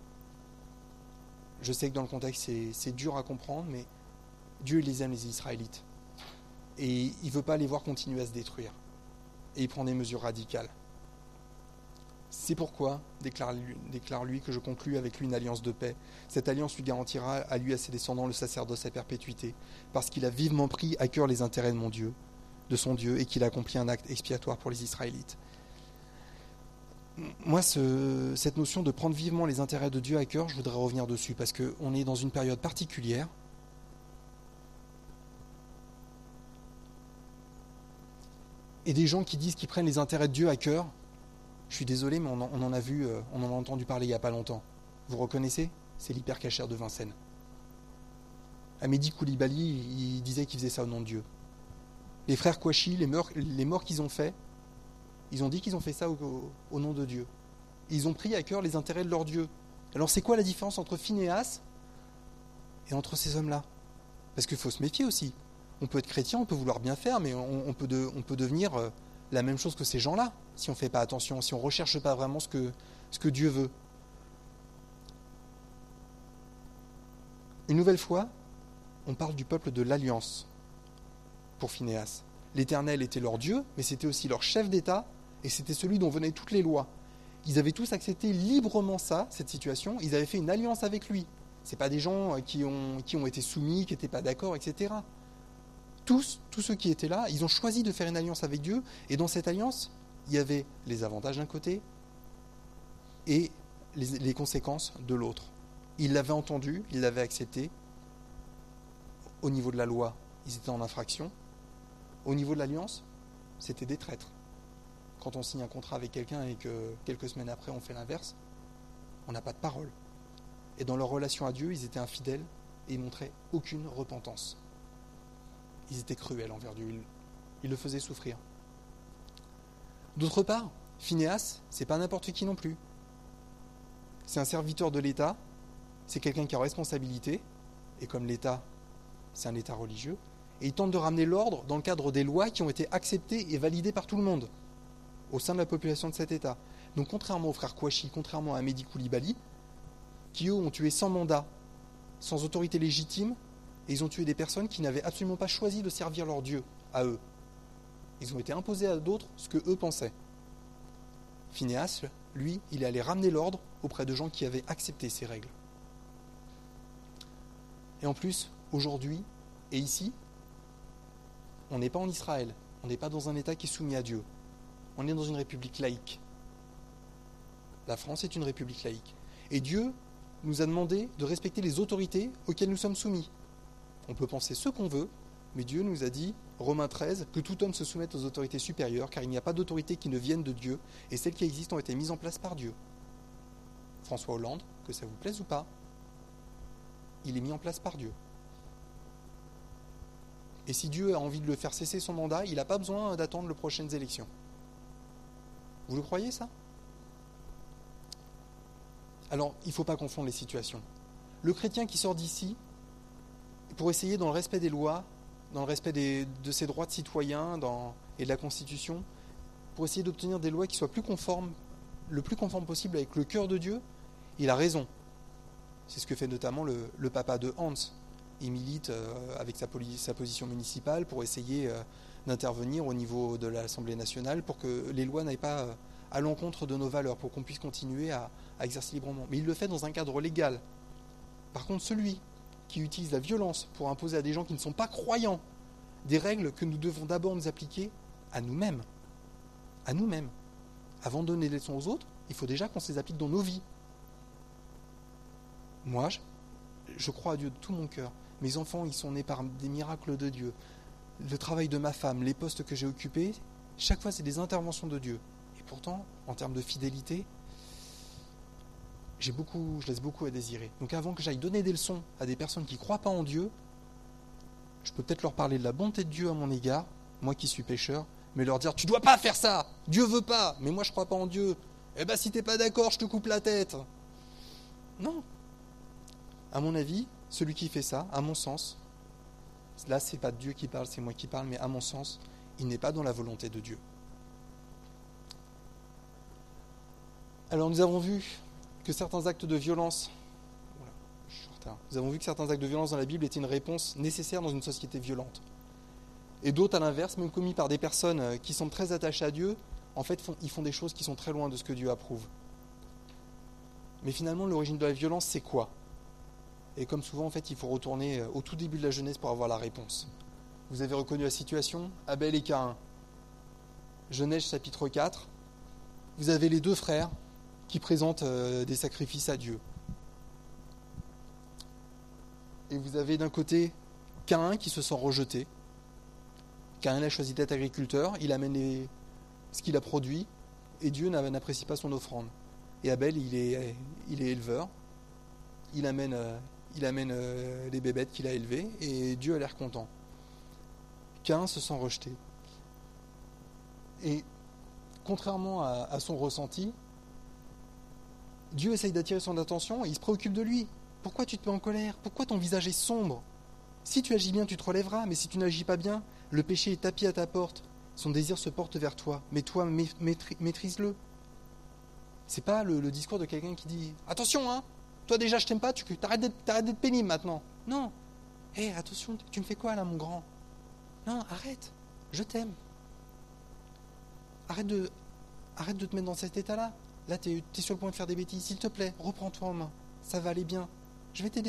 Je sais que dans le contexte, c'est dur à comprendre, mais Dieu, il les aime, les Israélites. Et il ne veut pas les voir continuer à se détruire. Et il prend des mesures radicales. C'est pourquoi, déclare-lui, que je conclus avec lui une alliance de paix. Cette alliance lui garantira à lui et à ses descendants le sacerdoce à perpétuité, parce qu'il a vivement pris à cœur les intérêts de son Dieu, et qu'il a accompli un acte expiatoire pour les Israélites. Moi, cette notion de prendre vivement les intérêts de Dieu à cœur, je voudrais revenir dessus, parce qu'on est dans une période particulière. Et des gens qui disent qu'ils prennent les intérêts de Dieu à cœur, je suis désolé, mais on en a entendu parler il n'y a pas longtemps. Vous reconnaissez ? C'est l'hypercachère de Vincennes. Amédi Koulibaly, il disait qu'il faisait ça au nom de Dieu. Les frères Kouachi, les morts qu'ils ont fait, ils ont dit qu'ils ont fait ça au nom de Dieu. Et ils ont pris à cœur les intérêts de leur Dieu. Alors c'est quoi la différence entre Phinéas et entre ces hommes-là ? Parce qu'il faut se méfier aussi. On peut être chrétien, on peut vouloir bien faire, mais on peut devenir la même chose que ces gens-là, si on ne fait pas attention, si on ne recherche pas vraiment ce que Dieu veut. Une nouvelle fois, on parle du peuple de l'Alliance pour Phinéas. L'Éternel était leur Dieu, mais c'était aussi leur chef d'État Et c'était celui dont venaient toutes les lois. Ils avaient tous accepté librement ça, cette situation. Ils avaient fait une alliance avec lui. Ce pas des gens qui ont été soumis, qui n'étaient pas d'accord, etc. Tous ceux qui étaient là, ils ont choisi de faire une alliance avec Dieu. Et dans cette alliance, il y avait les avantages d'un côté et les conséquences de l'autre. Ils l'avaient entendu, ils l'avaient accepté. Au niveau de la loi, ils étaient en infraction. Au niveau de l'alliance, c'était des traîtres. Quand on signe un contrat avec quelqu'un et que quelques semaines après on fait l'inverse, on n'a pas de parole. Et dans leur relation à Dieu, ils étaient infidèles et ils montraient aucune repentance. Ils étaient cruels envers Dieu, ils le faisaient souffrir. D'autre part, Phinéas, c'est pas n'importe qui non plus. C'est un serviteur de l'État, c'est quelqu'un qui a responsabilité, et comme l'État, c'est un État religieux, et il tente de ramener l'ordre dans le cadre des lois qui ont été acceptées et validées par tout le monde, au sein de la population de cet État. Donc contrairement aux frères Kouachi, contrairement à Mehdi Koulibaly, qui eux ont tué sans mandat, sans autorité légitime, et ils ont tué des personnes qui n'avaient absolument pas choisi de servir leur Dieu à eux. Ils ont été imposés à d'autres ce que eux pensaient. Phinéas, lui, il est allé ramener l'ordre auprès de gens qui avaient accepté ces règles. Et en plus, aujourd'hui et ici, on n'est pas en Israël, on n'est pas dans un État qui est soumis à Dieu. On est dans une république laïque. La France est une république laïque. Et Dieu nous a demandé de respecter les autorités auxquelles nous sommes soumis. On peut penser ce qu'on veut, mais Dieu nous a dit, Romains 13, que tout homme se soumette aux autorités supérieures, car il n'y a pas d'autorité qui ne vienne de Dieu, et celles qui existent ont été mises en place par Dieu. François Hollande, que ça vous plaise ou pas, il est mis en place par Dieu. Et si Dieu a envie de le faire cesser son mandat, il n'a pas besoin d'attendre les prochaines élections. Vous le croyez, ça ? Alors, il ne faut pas confondre les situations. Le chrétien qui sort d'ici, pour essayer, dans le respect des lois, dans le respect de ses droits de citoyen et de la Constitution, pour essayer d'obtenir des lois qui soient le plus conformes possible avec le cœur de Dieu, il a raison. C'est ce que fait notamment le papa de Hans. Il milite avec sa position municipale pour essayer d'intervenir au niveau de l'Assemblée nationale pour que les lois n'aillent pas à l'encontre de nos valeurs, pour qu'on puisse continuer à exercer librement. Mais il le fait dans un cadre légal. Par contre, celui qui utilise la violence pour imposer à des gens qui ne sont pas croyants des règles que nous devons d'abord nous appliquer à nous-mêmes. À nous-mêmes. Avant de donner des leçons aux autres, il faut déjà qu'on se les applique dans nos vies. Moi, je crois à Dieu de tout mon cœur. Mes enfants, ils sont nés par des miracles de Dieu. Le travail de ma femme, les postes que j'ai occupés, chaque fois, c'est des interventions de Dieu. Et pourtant, en termes de fidélité, je laisse beaucoup à désirer. Donc avant que j'aille donner des leçons à des personnes qui ne croient pas en Dieu, je peux peut-être leur parler de la bonté de Dieu à mon égard, moi qui suis pécheur, mais leur dire « Tu ne dois pas faire ça, Dieu veut pas, mais moi je ne crois pas en Dieu. Eh bien si tu n'es pas d'accord, je te coupe la tête. » Non. À mon avis, celui qui fait ça, à mon sens, là c'est pas Dieu qui parle, c'est moi qui parle, mais à mon sens, il n'est pas dans la volonté de Dieu. Alors nous avons vu que certains actes de violence, nous avons vu que certains actes de violence dans la Bible étaient une réponse nécessaire dans une société violente. Et d'autres, à l'inverse, même commis par des personnes qui sont très attachées à Dieu, en fait, ils font des choses qui sont très loin de ce que Dieu approuve. Mais finalement, l'origine de la violence, c'est quoi ? Et comme souvent, en fait, il faut retourner au tout début de la Genèse pour avoir la réponse. Vous avez reconnu la situation, Abel et Caïn. Genèse chapitre 4, vous avez les deux frères qui présentent des sacrifices à Dieu. Et vous avez d'un côté Caïn qui se sent rejeté. Caïn a choisi d'être agriculteur, il amène ce qu'il a produit, et Dieu n'apprécie pas son offrande. Et Abel, il est éleveur, il amène les bébêtes qu'il a élevées, et Dieu a l'air content. Caïn se sent rejeté. Et contrairement à son ressenti, Dieu essaye d'attirer son attention et il se préoccupe de lui. Pourquoi tu te mets en colère ? Pourquoi ton visage est sombre ? Si tu agis bien, tu te relèveras, mais si tu n'agis pas bien, le péché est tapis à ta porte. Son désir se porte vers toi, mais toi, maîtrise-le. C'est pas le discours de quelqu'un qui dit « Attention, hein, toi déjà je t'aime pas, t'arrêtes d'être pénible maintenant. » Non. « Hé, attention, tu me fais quoi là, mon grand ? Non, arrête, je t'aime. Arrête arrête de te mettre dans cet état-là. Là, tu es sur le point de faire des bêtises. S'il te plaît, reprends-toi en main. Ça va aller bien. Je vais t'aider. »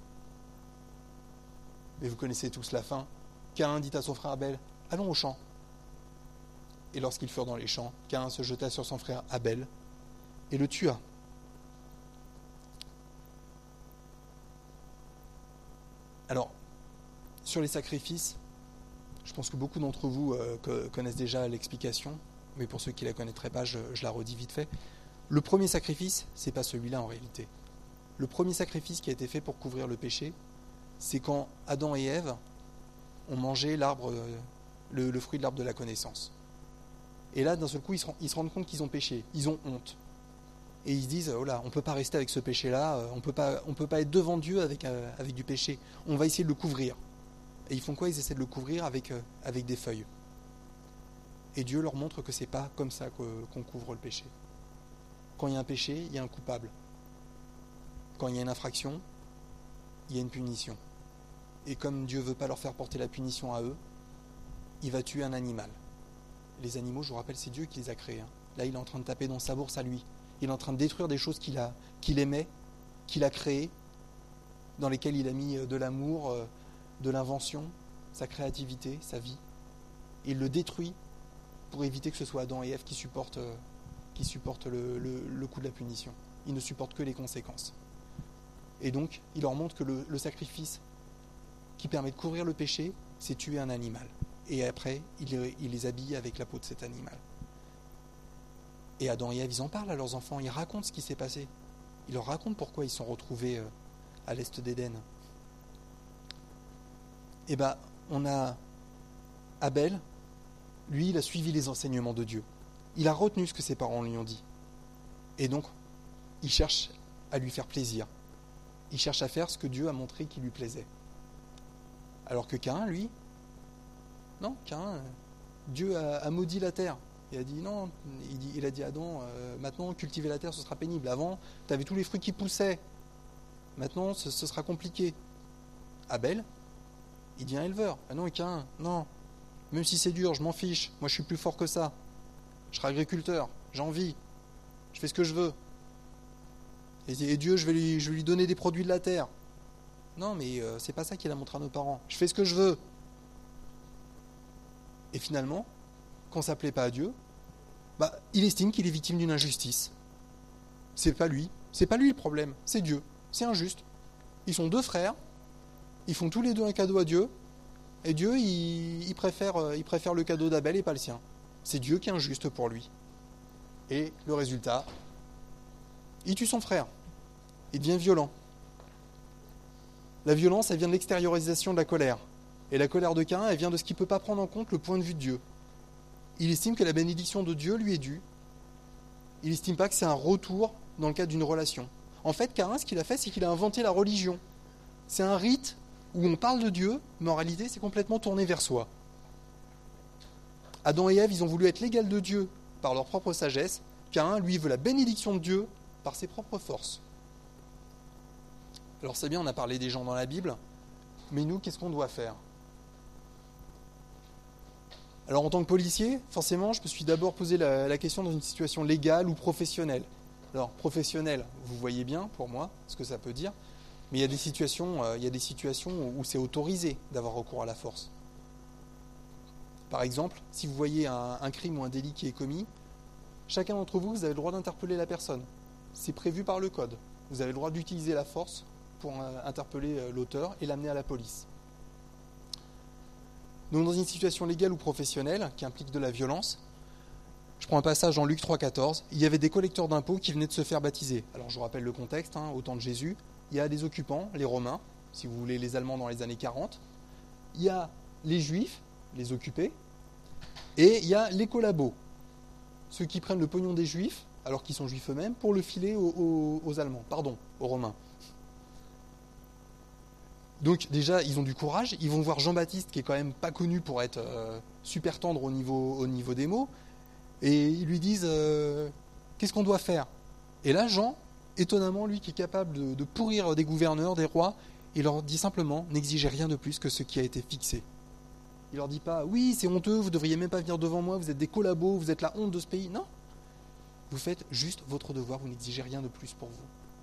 Mais vous connaissez tous la fin. Caïn dit à son frère Abel, « Allons au champ. » Et lorsqu'ils furent dans les champs, Caïn se jeta sur son frère Abel et le tua. Alors, sur les sacrifices, je pense que beaucoup d'entre vous connaissent déjà l'explication, mais pour ceux qui ne la connaîtraient pas, je la redis vite fait. Le premier sacrifice, c'est pas celui-là en réalité. Le premier sacrifice qui a été fait pour couvrir le péché, c'est quand Adam et Ève ont mangé le fruit de l'arbre de la connaissance. Et là, d'un seul coup, ils se rendent compte qu'ils ont péché, ils ont honte. Et ils se disent, oh là, on ne peut pas rester avec ce péché-là, on peut pas être devant Dieu avec du péché, on va essayer de le couvrir. Et ils font quoi? Ils essaient de le couvrir avec des feuilles. Et Dieu leur montre que c'est pas comme ça qu'on couvre le péché. Quand il y a un péché, il y a un coupable. Quand il y a une infraction, il y a une punition. Et comme Dieu ne veut pas leur faire porter la punition à eux, il va tuer un animal. Les animaux, je vous rappelle, c'est Dieu qui les a créés. Là, il est en train de taper dans sa bourse à lui. Il est en train de détruire des choses qu'il aimait, qu'il a créées, dans lesquelles il a mis de l'amour, de l'invention, sa créativité, sa vie. Et il le détruit pour éviter que ce soit Adam et Ève qui supportent le coup de la punition. Ils ne supportent que les conséquences. Et donc, il leur montre que le sacrifice qui permet de couvrir le péché, c'est tuer un animal. Et après, il les habille avec la peau de cet animal. Et Adam et Ève, ils en parlent à leurs enfants, ils racontent ce qui s'est passé. Ils leur racontent pourquoi ils se sont retrouvés à l'est d'Éden. Et bien, on a Abel, lui, il a suivi les enseignements de Dieu. Il a retenu ce que ses parents lui ont dit. Et donc, il cherche à lui faire plaisir. Il cherche à faire ce que Dieu a montré qui lui plaisait. Alors que Caïn, lui, non, Caïn, Dieu a maudit la terre. Il a dit non, il a dit à Adam, maintenant cultiver la terre ce sera pénible. Avant, tu avais tous les fruits qui poussaient. Maintenant, ce sera compliqué. Abel, il devient éleveur. Ah non, Caïn, non. Même si c'est dur, je m'en fiche. Moi, je suis plus fort que ça. Je serai agriculteur, j'ai envie. Je fais ce que je veux. Et Dieu, je vais lui donner des produits de la terre. Non, mais c'est pas ça qu'il a montré à nos parents. Je fais ce que je veux. Et finalement, quand ça ne plaît pas à Dieu, il estime qu'il est victime d'une injustice. C'est pas lui le problème, c'est Dieu. C'est injuste. Ils sont deux frères, ils font tous les deux un cadeau à Dieu, et Dieu, il préfère le cadeau d'Abel et pas le sien. C'est Dieu qui est injuste pour lui. Et le résultat, il tue son frère. Il devient violent. La violence, elle vient de l'extériorisation de la colère. Et la colère de Caïn, elle vient de ce qu'il ne peut pas prendre en compte le point de vue de Dieu. Il estime que la bénédiction de Dieu lui est due. Il n'estime pas que c'est un retour dans le cadre d'une relation. En fait, Caïn, ce qu'il a fait, c'est qu'il a inventé la religion. C'est un rite où on parle de Dieu, mais en réalité, c'est complètement tourné vers soi. Adam et Ève, ils ont voulu être l'égal de Dieu par leur propre sagesse. Caïn, lui, veut la bénédiction de Dieu par ses propres forces. Alors c'est bien, on a parlé des gens dans la Bible, mais nous, qu'est-ce qu'on doit faire ? Alors en tant que policier, forcément, je me suis d'abord posé la question dans une situation légale ou professionnelle. Alors professionnelle, vous voyez bien pour moi ce que ça peut dire, mais il y a des situations où c'est autorisé d'avoir recours à la force. Par exemple, si vous voyez un crime ou un délit qui est commis, chacun d'entre vous, vous avez le droit d'interpeller la personne. C'est prévu par le code. Vous avez le droit d'utiliser la force pour interpeller l'auteur et l'amener à la police. Donc dans une situation légale ou professionnelle qui implique de la violence, je prends un passage dans Luc 3,14, il y avait des collecteurs d'impôts qui venaient de se faire baptiser. Alors je vous rappelle le contexte, au temps de Jésus, il y a des occupants, les Romains, si vous voulez les Allemands dans les années 40, il y a les Juifs, les occupés, et il y a les collabos, ceux qui prennent le pognon des Juifs, alors qu'ils sont Juifs eux-mêmes, pour le filer aux Allemands, aux Romains. Donc déjà, ils ont du courage, ils vont voir Jean-Baptiste, qui est quand même pas connu pour être super tendre au niveau des mots, et ils lui disent qu'est-ce qu'on doit faire ? Et là, Jean, étonnamment, lui qui est capable de pourrir des gouverneurs, des rois, il leur dit simplement, n'exigez rien de plus que ce qui a été fixé. Il leur dit pas, oui, c'est honteux, vous devriez même pas venir devant moi, vous êtes des collabos, vous êtes la honte de ce pays. Non, Vous faites juste votre devoir, vous n'exigez rien de plus pour vous.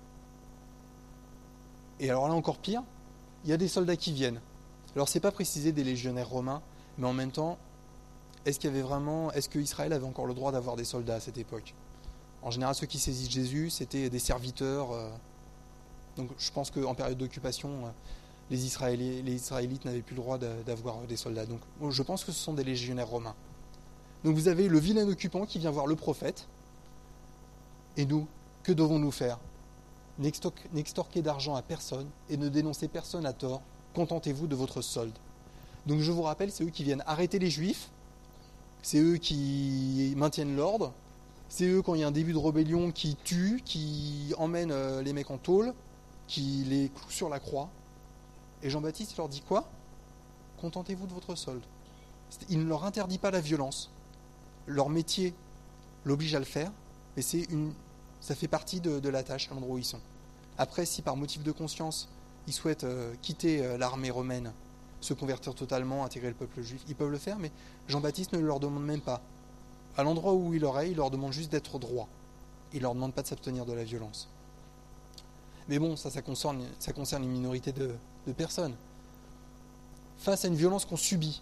Et alors là encore pire, il y a des soldats qui viennent. Alors c'est pas précisé des légionnaires romains, mais en même temps, est-ce que Israël avait encore le droit d'avoir des soldats à cette époque ? En général, ceux qui saisissent Jésus, c'était des serviteurs. Donc je pense qu'en période d'occupation, les Israélites n'avaient plus le droit d'avoir des soldats. Donc je pense que ce sont des légionnaires romains. Donc vous avez le vilain occupant qui vient voir le prophète. Et nous, que devons-nous faire ? N'extorquez d'argent à personne et ne dénoncez personne à tort. Contentez-vous de votre solde. Donc je vous rappelle, c'est eux qui viennent arrêter les Juifs. C'est eux qui maintiennent l'ordre. C'est eux, quand il y a un début de rébellion, qui tuent, qui emmènent les mecs en tôle, qui les clouent sur la croix. Et Jean-Baptiste leur dit quoi ? Contentez-vous de votre solde. Il ne leur interdit pas la violence. Leur métier l'oblige à le faire, mais ça fait partie de la tâche à l'endroit où ils sont. Après, si par motif de conscience, ils souhaitent quitter l'armée romaine, se convertir totalement, intégrer le peuple juif, ils peuvent le faire, mais Jean-Baptiste ne leur demande même pas. À l'endroit où il leur demande juste d'être droit. Il ne leur demande pas de s'abstenir de la violence. Mais bon, ça concerne une minorité de personnes. Face à une violence qu'on subit,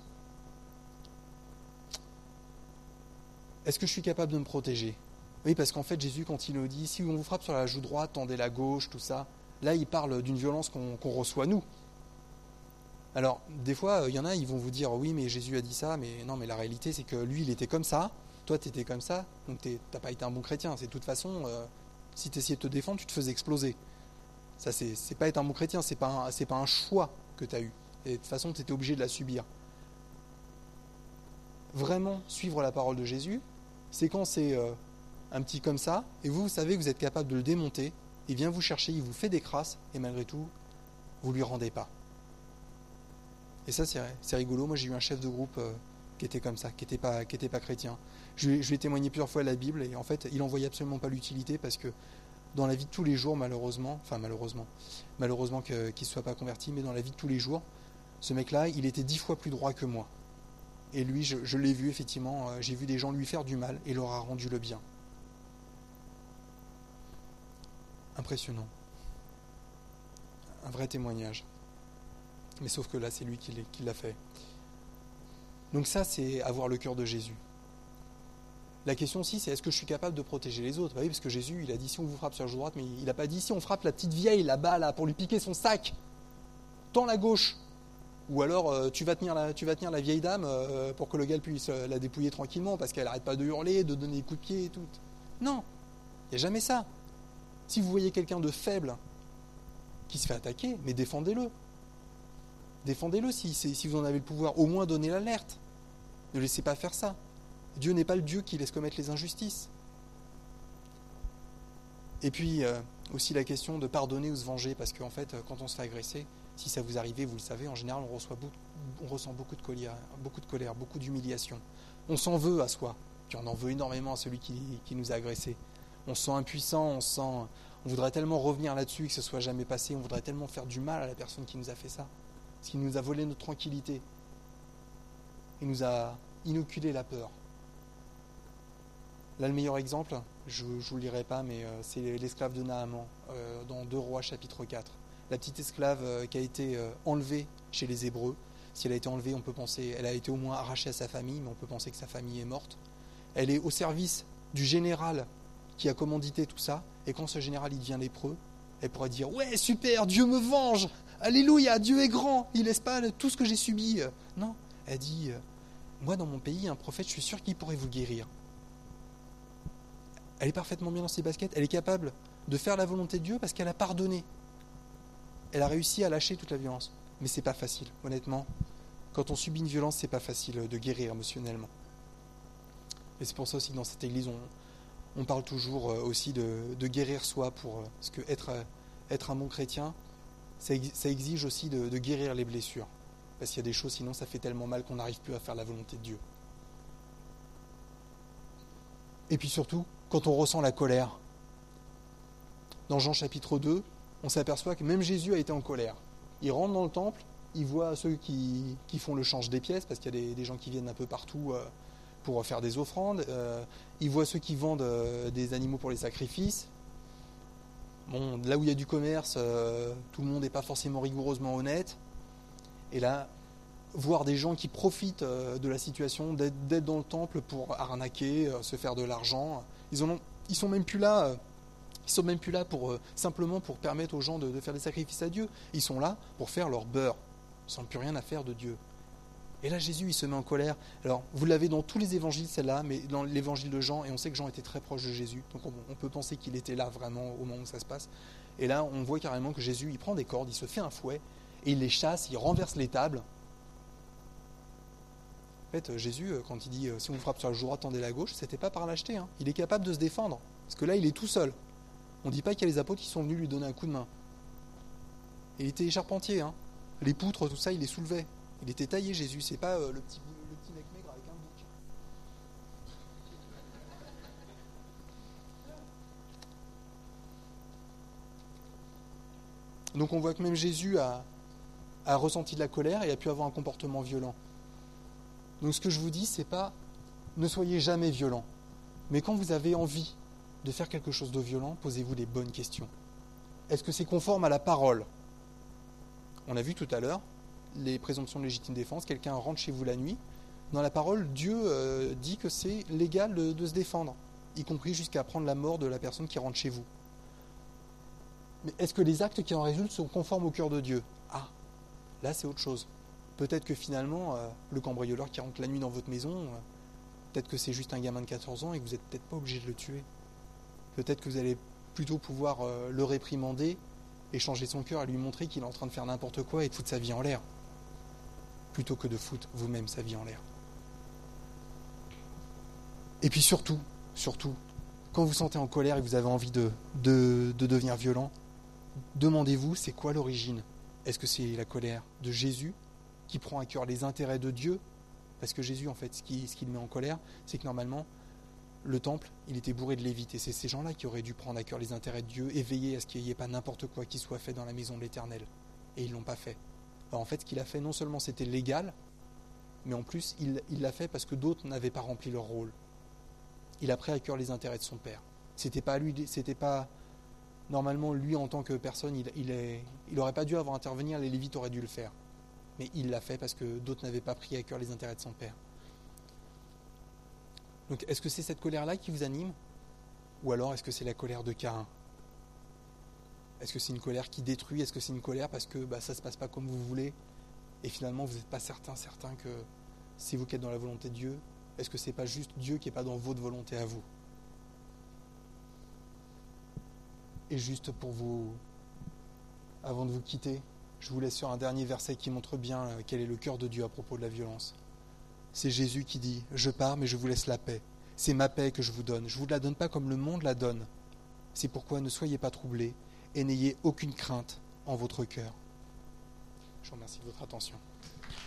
est-ce que je suis capable de me protéger ? Oui, parce qu'en fait, Jésus, quand il nous dit « si on vous frappe sur la joue droite, tendez la gauche », tout ça, là, il parle d'une violence qu'on reçoit nous. Alors, des fois, il y en a, ils vont vous dire « oui, mais Jésus a dit ça », mais non, mais la réalité, c'est que lui, il était comme ça, toi, tu étais comme ça, donc tu n'as pas été un bon chrétien. C'est de toute façon, si tu essayais de te défendre, tu te faisais exploser. Ça, c'est pas être un bon chrétien, c'est pas un choix que tu as eu. Et de toute façon, tu étais obligé de la subir. Vraiment, suivre la parole de Jésus, c'est quand c'est un petit comme ça, et vous savez que vous êtes capable de le démonter, il vient vous chercher, il vous fait des crasses, et malgré tout, vous lui rendez pas. Et ça, c'est rigolo. Moi, j'ai eu un chef de groupe qui était comme ça, qui était pas chrétien. Je lui ai témoigné plusieurs fois la Bible, et en fait, il en voyait absolument pas l'utilité, parce que dans la vie de tous les jours, malheureusement qu'il ne soit pas converti, mais dans la vie de tous les jours, ce mec-là, il était 10 fois plus droit que moi. Et lui, je l'ai vu, effectivement, j'ai vu des gens lui faire du mal, et leur a rendu le bien. Impressionnant. Un vrai témoignage. Mais sauf que là, c'est lui qui l'a fait. Donc ça, c'est avoir le cœur de Jésus. La question aussi, c'est est-ce que je suis capable de protéger les autres ? Bah oui, parce que Jésus, il a dit si on vous frappe sur la joue droite, mais il n'a pas dit si on frappe la petite vieille là-bas, là, pour lui piquer son sac, tends la gauche. Ou alors tu vas tenir la vieille dame pour que le gars puisse la dépouiller tranquillement, parce qu'elle n'arrête pas de hurler, de donner des coups de pied et tout. Non, il n'y a jamais ça. Si vous voyez quelqu'un de faible qui se fait attaquer, mais défendez-le. Défendez-le si vous en avez le pouvoir. Au moins donnez l'alerte. Ne laissez pas faire ça. Dieu n'est pas le Dieu qui laisse commettre les injustices. Et puis aussi la question de pardonner ou se venger, parce qu'en fait, quand on se fait agresser, si ça vous arrive, vous le savez, en général, on ressent beaucoup de colère, beaucoup d'humiliation. On s'en veut à soi, puis on en veut énormément à celui qui nous a agressés. On se sent impuissant, on voudrait tellement revenir là-dessus que ce soit jamais passé, on voudrait tellement faire du mal à la personne qui nous a fait ça, parce qu'il nous a volé notre tranquillité. Il nous a inoculé la peur. Là, le meilleur exemple, je ne vous le lirai pas, mais c'est l'esclave de Naaman, dans 2 Rois chapitre 4. La petite esclave qui a été enlevée chez les Hébreux. Si elle a été enlevée, on peut penser, elle a été au moins arrachée à sa famille, mais on peut penser que sa famille est morte. Elle est au service du général qui a commandité tout ça, et quand ce général il devient lépreux, elle pourrait dire « Ouais, super, Dieu me venge, alléluia, Dieu est grand, il laisse pas tout ce que j'ai subi. » Non, elle dit « Moi, dans mon pays, un prophète, je suis sûr qu'il pourrait vous guérir. » Elle est parfaitement bien dans ses baskets, elle est capable de faire la volonté de Dieu parce qu'elle a pardonné. Elle a réussi à lâcher toute la violence. Mais c'est pas facile, honnêtement. Quand on subit une violence, c'est pas facile de guérir émotionnellement. Et c'est pour ça aussi que dans cette église, on parle toujours aussi de guérir soi, parce que être un bon chrétien, ça exige aussi de guérir les blessures. Parce qu'il y a des choses, sinon ça fait tellement mal qu'on n'arrive plus à faire la volonté de Dieu. Et puis surtout, quand on ressent la colère, dans Jean chapitre 2, on s'aperçoit que même Jésus a été en colère. Il rentre dans le temple, il voit ceux qui font le change des pièces, parce qu'il y a des gens qui viennent un peu partout pour faire des offrandes. Il voit ceux qui vendent des animaux pour les sacrifices. Bon, là où il y a du commerce, tout le monde n'est pas forcément rigoureusement honnête. Et là, voir des gens qui profitent de la situation, d'être dans le temple pour arnaquer, se faire de l'argent. Ils sont même plus là. Ils sont même plus là pour simplement pour permettre aux gens de faire des sacrifices à Dieu. Ils sont là pour faire leur beurre. Ils n'ont plus rien à faire de Dieu. Et là, Jésus, il se met en colère. Alors, vous l'avez dans tous les évangiles, celle-là, mais dans l'évangile de Jean, et on sait que Jean était très proche de Jésus, donc on peut penser qu'il était là vraiment au moment où ça se passe. Et là, on voit carrément que Jésus, il prend des cordes, il se fait un fouet, et il les chasse, il renverse les tables. En fait, Jésus, quand il dit « si on vous frappe sur la joue droite, tendez la gauche », c'était pas par lâcheté. Hein. Il est capable de se défendre, parce que là, il est tout seul. On ne dit pas qu'il y a les apôtres qui sont venus lui donner un coup de main. Il était charpentier, hein. Les poutres, tout ça, il les soulevait. Il était taillé, Jésus, c'est pas le petit mec maigre avec un bouc. Donc on voit que même Jésus a ressenti de la colère et a pu avoir un comportement violent. Donc ce que je vous dis, c'est pas ne soyez jamais violent. Mais quand vous avez envie de faire quelque chose de violent, posez-vous les bonnes questions. Est-ce que c'est conforme à la parole ? On a vu tout à l'heure les présomptions de légitime défense, quelqu'un rentre chez vous la nuit. Dans la parole, Dieu dit que c'est légal de se défendre, y compris jusqu'à prendre la mort de la personne qui rentre chez vous. Mais est-ce que les actes qui en résultent sont conformes au cœur de Dieu ? Ah, là c'est autre chose. Peut-être que finalement, le cambrioleur qui rentre la nuit dans votre maison, peut-être que c'est juste un gamin de 14 ans et que vous n'êtes peut-être pas obligé de le tuer. Peut-être que vous allez plutôt pouvoir le réprimander et changer son cœur, à lui montrer qu'il est en train de faire n'importe quoi et de foutre sa vie en l'air, plutôt que de foutre vous-même sa vie en l'air. Et puis surtout, quand vous sentez en colère et que vous avez envie de devenir violent, demandez-vous, c'est quoi l'origine ? Est-ce que c'est la colère de Jésus qui prend à cœur les intérêts de Dieu ? Parce que Jésus, en fait, ce qui le met en colère, c'est que normalement, le temple, il était bourré de Lévites. Et c'est ces gens-là qui auraient dû prendre à cœur les intérêts de Dieu et veiller à ce qu'il n'y ait pas n'importe quoi qui soit fait dans la maison de l'Éternel. Et ils ne l'ont pas fait. Alors en fait, ce qu'il a fait, non seulement c'était légal, mais en plus, il l'a fait parce que d'autres n'avaient pas rempli leur rôle. Il a pris à cœur les intérêts de son père. C'était pas normalement lui en tant que personne, il aurait pas dû avoir à intervenir, les Lévites auraient dû le faire. Mais il l'a fait parce que d'autres n'avaient pas pris à cœur les intérêts de son père. Donc est-ce que c'est cette colère-là qui vous anime ? Ou alors est-ce que c'est la colère de Caïn ? Est-ce que c'est une colère qui détruit ? Est-ce que c'est une colère parce que ça ne se passe pas comme vous voulez ? Et finalement vous n'êtes pas certain que c'est vous qui êtes dans la volonté de Dieu ? Est-ce que c'est pas juste Dieu qui n'est pas dans votre volonté à vous ? Et juste pour vous, avant de vous quitter, je vous laisse sur un dernier verset qui montre bien quel est le cœur de Dieu à propos de la violence. C'est Jésus qui dit « Je pars, mais je vous laisse la paix. C'est ma paix que je vous donne. Je ne vous la donne pas comme le monde la donne. C'est pourquoi ne soyez pas troublés et n'ayez aucune crainte en votre cœur. » Je vous remercie de votre attention.